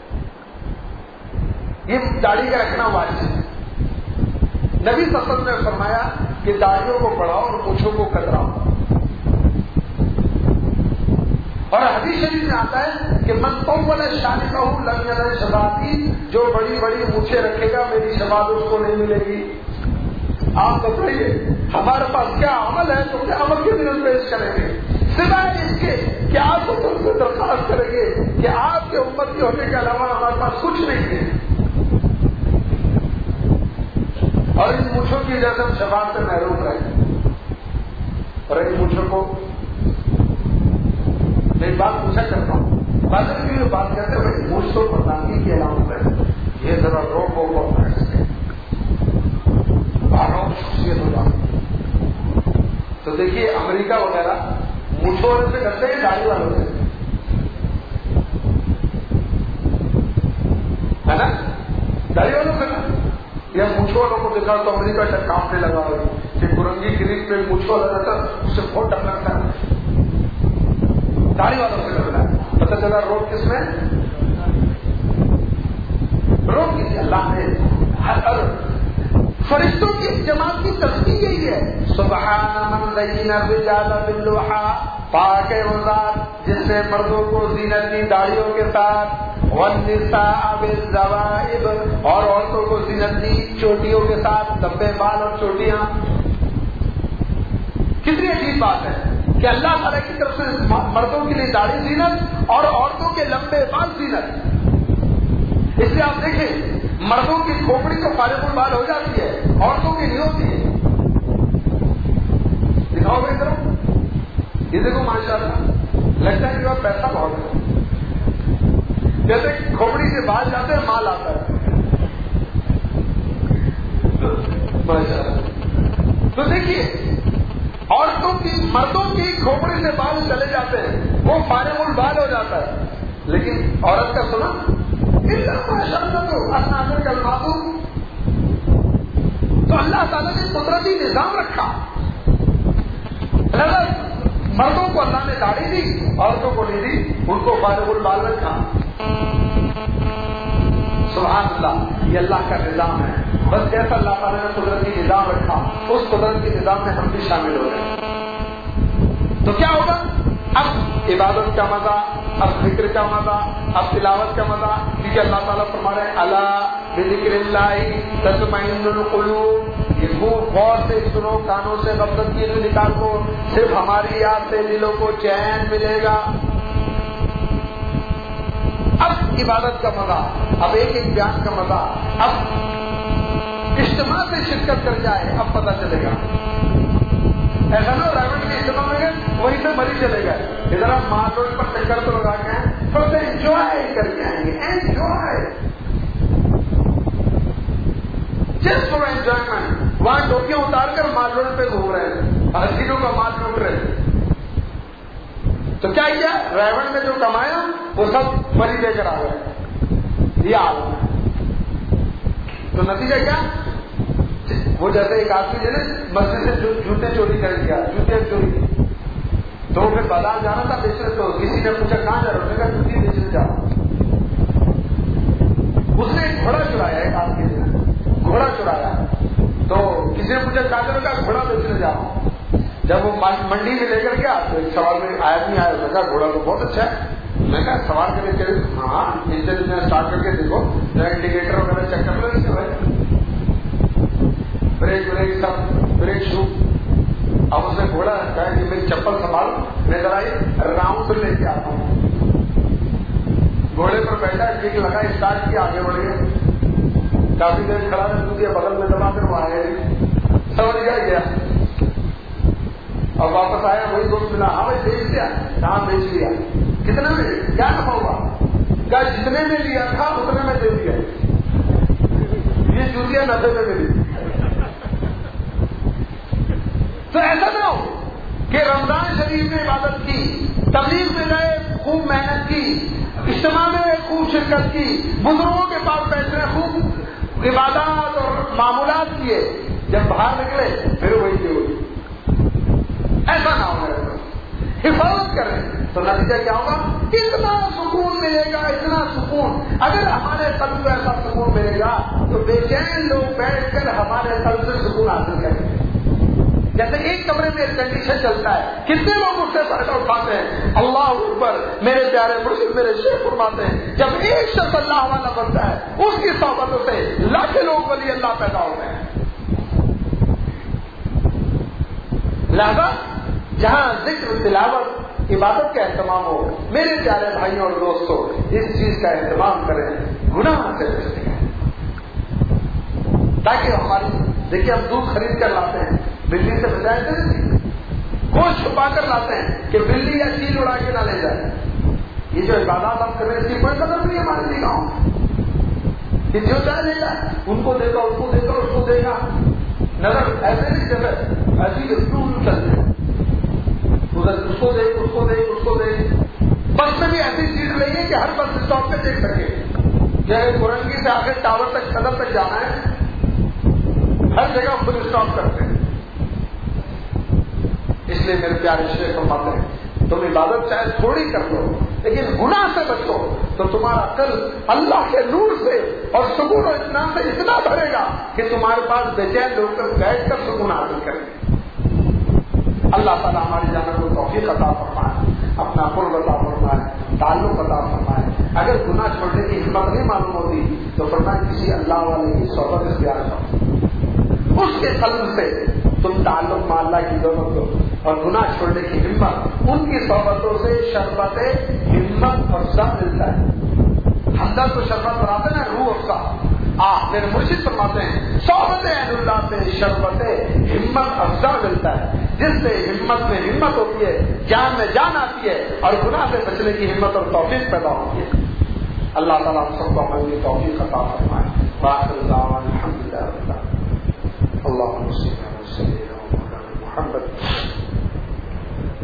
یہ داڑھی کا رکھنا واجب ہے۔ نبی صلی اللہ علیہ وسلم نے فرمایا کہ داڑھیوں کو بڑھاؤ اور مونچھوں کو کتراؤ، اور حدیث شریف میں آتا ہے کہ من طول شانہ لم ینل شفاعتی، جو بڑی بڑی مونچھیں رکھے گا میری شفاعت اس کو نہیں ملے گی۔ آپ بتائیے ہمارے پاس کیا عمل ہے تو کیا عمل کے دن پیش کریں گے، سوائے اس کے کہ آپ کو تم سے درخواست کریں گے کہ آپ کے امتی ہونے کے علاوہ ہمارے پاس کچھ نہیں ہے، اور ان مونچھوں کی وجہ سے ہم شفاعت سے محروم رہے۔ اور ان مونچھوں کو میں ایک بات پوچھا کرتا ہوں، بادل کی یہ بات کہتے ہیں مونچھ تو پردانگی کی علامت ہے، یہ ذرا روک ہوتا ہے شخصیت ہو جاتی۔ تو دیکھیے امریکہ وغیرہ مونچھوں والوں سے کرتے ہیں داڑھی والوں سے، ہے نا؟ داڑھی والوں سے نا، یا مونچھوں والوں کو دیکھا تو امریکہ تک کانپنے لگا کہ گرنگی گریب پہ مونچھوں والا رہتا اس سے بہت ڈر لگتا ہے، داڑھی والوں سے کرنا ہے۔ پتہ چلا روک کس میں، روک کس اللہ نے ہر فرشتوں کی جماعت کی تسبیح یہی ہے، سبحان من زین الرجال باللوحا، پاک ہے وہ ذات جس نے مردوں کو زینت دی داڑھیوں کے ساتھ، والنساء بالزوائب، اور عورتوں کو زینت دی چوٹیوں کے ساتھ، لمبے بال اور چوٹیاں۔ کتنی عجیب بات ہے کہ اللہ تعالیٰ کی طرف سے مردوں کے لیے داڑھی زینت اور عورتوں کے لمبے بال زینت۔ اس لیے آپ دیکھیں مردوں کی کھوپڑی تو فارغ البال ہو جاتی ہے، عورتوں کی نہیں ہوتی ہے۔ دکھاؤ میری طرف، یہ دیکھو ماشاء اللہ لگتا ہے کہ وہاں پیسہ بہت ہے، جیسے کھوپڑی سے بال جاتے ہیں مال آتا ہے ماشاء اللہ۔ تو دیکھیے عورتوں کی مردوں کی کھوپڑی سے بال چلے جاتے ہیں، وہ فارغ البال ہو جاتا ہے، لیکن عورت کا سنا تو اللہ تعالیٰ نے قدرتی نظام رکھا. مردوں کو اللہ نے داڑھی دی, عورتوں کو نہیں دی, ان کو فارغ البال رکھا. سبحان اللہ, یہ اللہ کا نظام ہے. بس جیسا اللہ تعالیٰ نے قدرتی نظام رکھا, اس قدرتی نظام میں ہم بھی شامل ہو گئے. تو کیا ہوگا؟ اب عبادت کا مزہ, اب ذکر کا مزہ, اب تلاوت کا مزہ, کیونکہ اللہ تعالیٰ فرما رہے ہیں الا بذکر اللہ تطمئن القلوب. یہ خوب غور سے سنو, کانوں سے غفلت کی جو نکال کو, صرف ہماری یاد سے دلوں کو چین ملے گا. اب عبادت کا مزہ, اب ایک ایک بیان کا مزہ, اب اجتماع سے شرکت کر جائے, اب پتہ چلے گا. ایسا نا رائبٹ کے اجتماع میں گئے, وہیں سے مری چلے گئے, ادھر آپ مال روڈ پر چکر تو لگا کے ہیں, تھوڑا سا انجوائے کر کے آئیں گے. Enjoy, just for enjoyment. وہاں ٹوپیاں اتار کر مال روڈ پہ گھوم رہے ہیں, ہزاروں کا مال لوٹ رہے ہیں. تو کیا کیا, رائبٹ میں جو کمایا وہ سب مری لے کر آ گئے. یہ حال ہے. تو نتیجہ کیا, وہ جیسے ایک آدمی جو ہے مسجد سے جوتے چوری کر دیا, جوتے چوری کی, تو وہ پھر بازار جانا تھا بیچنے, تو کسی نے پوچھا کہاں جا رہا, اس نے کہا جوتی بیچنے جا رہا. اس نے ایک گھوڑا چرایا, ایک آدمی نے گھوڑا چرایا, تو کسی نے پوچھا کہاں جا رہا, گھوڑا بیچنے جا رہا. جب وہ منڈی میں لے کر گیا تو ایک سوال میں آدمی آیا, اس نے کہا گھوڑا تو بہت اچھا ہے. میں کہا سوال کے لیے چلے, ہاں انجن میں اسٹارٹ کر کے دیکھو, انڈیکیٹر وغیرہ چیک کر لو, اس سے بریک سب بریک شو. اب اس نے گھوڑا رکھا ہے کہ میری چپل سنبھال, میں ذرا راؤنڈ لے کے آتا ہوں. گھوڑے پر بیٹھا, کک لگا, اسٹارٹ کیا, آگے بڑھ گئے. کافی دیر کھڑا رہ دیا, بغل میں دبا کر وہ آیا, سمجھ گیا. اور واپس آیا, وہی دوست ملا, ہاں بھائی بیچ دیا. کہاں بیچ لیا, کتنے میں, کیا نفع ہوا؟ کیا جتنے میں لیا تھا اتنے میں دے دیا. یہ جوتیاں 90 میں ملی. تو ایسا نہ ہو کہ رمضان شریف میں عبادت کی, تبلیغ میں گئے, خوب محنت کی, اجتماع میں خوب شرکت کی, بزرگوں کے پاس بیٹھے, خوب عبادات اور معمولات کیے, جب باہر نکلے پھر وہی کی ہوئی. ایسا نہ ہو میرے پاس. حفاظت کریں تو نتیجہ کیا ہوگا, اتنا سکون ملے گا, اتنا سکون. اگر ہمارے قلب کو ایسا سکون ملے گا تو بے چین لوگ بیٹھ کر ہمارے قلب سے سکون حاصل کریں گے. جیسے ایک کمرے میں ایئر کنڈیشن چلتا ہے, کتنے لوگ اس سے فائدہ اٹھاتے ہیں. اللہ اکبر, میرے پیارے مرشد میرے شیخ فرماتے ہیں, جب ایک شخص اللہ والا بنتا ہے, اس کی صحبتوں سے لاکھوں لوگ ولی اللہ پیدا ہوتے ہیں. لہذا جہاں ذکر, تلاوت, عبادت کا اہتمام ہو, میرے پیارے بھائیوں اور دوستوں, اس چیز کا اہتمام کریں, گناہ سے بچنے کا, تاکہ ہماری, دیکھیے ہم دودھ خرید کر لاتے ہیں, بلی سے بچائے تھے, گوشت چھپا کر لاتے ہیں کہ بلی یا چیل اڑا کے نہ لے جائے. یہ جو عبادات ہم کر رہے ہیں اس کی کوئی قدر نہیں ہمارے لیے گاؤں کہ جو چاہے لے جائے, ان کو دے گا, اس کو دے گا, اس کو دے گا. نظر ایسے نہیں جگہ ایسی چلتے ہیں, ادھر اس کو دے, اس کو دے, اس کو دے. بس میں بھی ایسی چیز نہیں ہے کہ ہر بس اسٹاپ پہ دیکھ سکے. جیسے کورنگی سے آگے ٹاور تک, صدر تک جانا ہے, ہر جگہ فل اسٹاپ کرتے ہیں. اس لیے میرے پیارے شیخ فرماتے ہیں, تم عبادت چاہے تھوڑی کر لو, لیکن گناہ سے بچو تو تمہارا قلب اللہ کے نور سے اور سکون و اطمینان سے اتنا بھرے گا کہ تمہارے پاس بے چین لوگ بیٹھ کر سکون حاصل کریں. اللہ تعالیٰ ہماری جانب کو توفیق عطا فرمائے, اپنا قرب عطا فرمائے, تعلق عطا فرمائے. اگر گناہ چھوڑنے کی ہمت نہیں معلوم ہوتی تو فرمائے کسی اللہ والے کی صحبت اختیار کرو, اس کے قلب سے تم تعلق میں اللہ کی ضرورت دو, اور گناہ چھوڑنے کی ہمت ان کی صحبتوں سے شربت ہمت اور سب ملتا ہے. ہمدرد تو شربت بناتے ہیں, روح افزا. میرے مرشد فرماتے ہیں صحبت اہل اللہ سے شربت ہمت افزا ملتا ہے, جس سے ہمت میں ہمت ہوتی ہے, جان میں جان آتی ہے, اور گناہ سے بچنے کی ہمت اور توفیق پیدا ہوتی ہے. اللہ تعالیٰ ہم سب کو عمل کی توفیق عطا فرمائے. باقی الحمدللہ رب العالمین. اللہم صل علی سیدنا محمد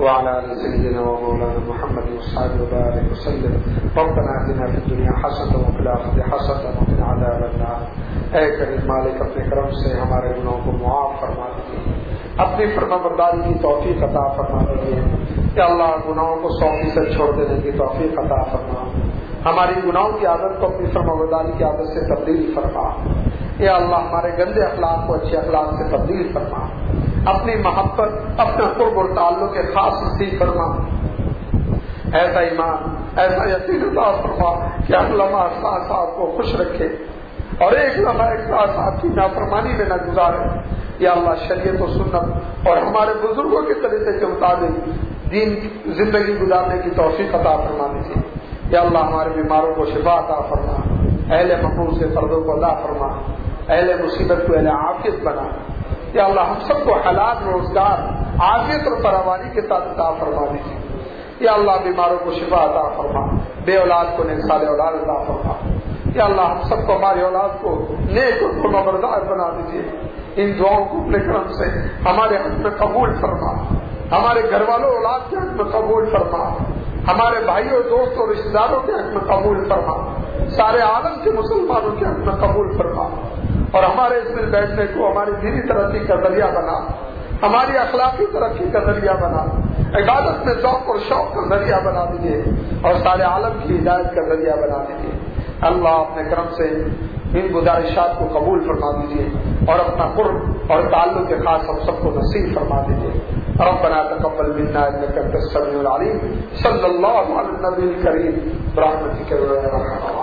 وعلى آل سيدنا ومولانا محمد وصحبه وبارك وسلم. ربنا آتنا في الدنيا حسنة وفي الآخرة حسنة وقنا عذاب النار. اے کریم مالک اپنے کرم سے ہمارے گناہوں کو معاف فرما دیجیے، اپنی فرمانبرداری کی توفیق عطا فرما دیجیے. یا اللہ گناہوں کو 100% چھوڑ دینے کی توفیق عطا فرما، ہماری گناہوں کی عادت کو اپنی فرمانبرداری کی عادت سے تبدیل فرما. یا اللہ ہمارے گندے اخلاق کو اچھے اخلاق سے تبدیل فرما، اپنی محبت اپنا قرب اور تعلق کے خاص نصیب فرما. ایسا ایمان ایسا یقین عطا فرما کہ ہر لمحہ ساتھ آپ کو خوش رکھے اور ایک لمحہ ایک ساتھ آپ کی نافرمانی میں نہ گزارے. یا اللہ شریعت و سنت اور ہمارے بزرگوں کے طریقے کے مطابق دین زندگی گزارنے کی توفیق عطا فرما دیجیے. یا اللہ ہمارے بیماروں کو شفا عطا فرما، اہل مقبول سے فردوں کو عطا فرما، اہل مصیبت کو اہل عافیت بنا. یا اللہ ہم سب کو حلال روزگار عافیت اور فراوانی کے ساتھ عطا فرما دیجیے. یا اللہ بیماروں کو شفا عطا فرما، بے اولاد کو نیک صالح اولاد عطا فرما. یا اللہ ہم سب کو ہماری اولاد کو نیک اور فرمانبردار بنا دیجیے. ان دعاؤں کو اپنے کرم سے ہمارے حق میں قبول فرما، ہمارے گھر والوں اولاد کے حق میں قبول فرما، ہمارے بھائیوں دوستوں اور رشتے داروں کے حق میں قبول فرما، سارے عالم کے مسلمانوں کے حق میں قبول فرما. اور ہمارے اس میں بیٹھنے کو ہماری دینی ترقی کا ذریعہ بنا، ہماری اخلاقی ترقی کا ذریعہ بنا، عبادت میں ذوق اور شوق کا ذریعہ بنا دیجیے اور سارے عالم کی ہدایت کا ذریعہ بنا دیجیے. اللہ اپنے کرم سے ان گزارشات کو قبول فرما دیجیے اور اپنا قرب اور تعلق کے خاص ہم سب کو نصیب فرما دیجیے. ربنا تقبل منا انك انت السميع العليم. صلی اللہ علی النبی الکریم برحمتک یا ارحم الراحمین.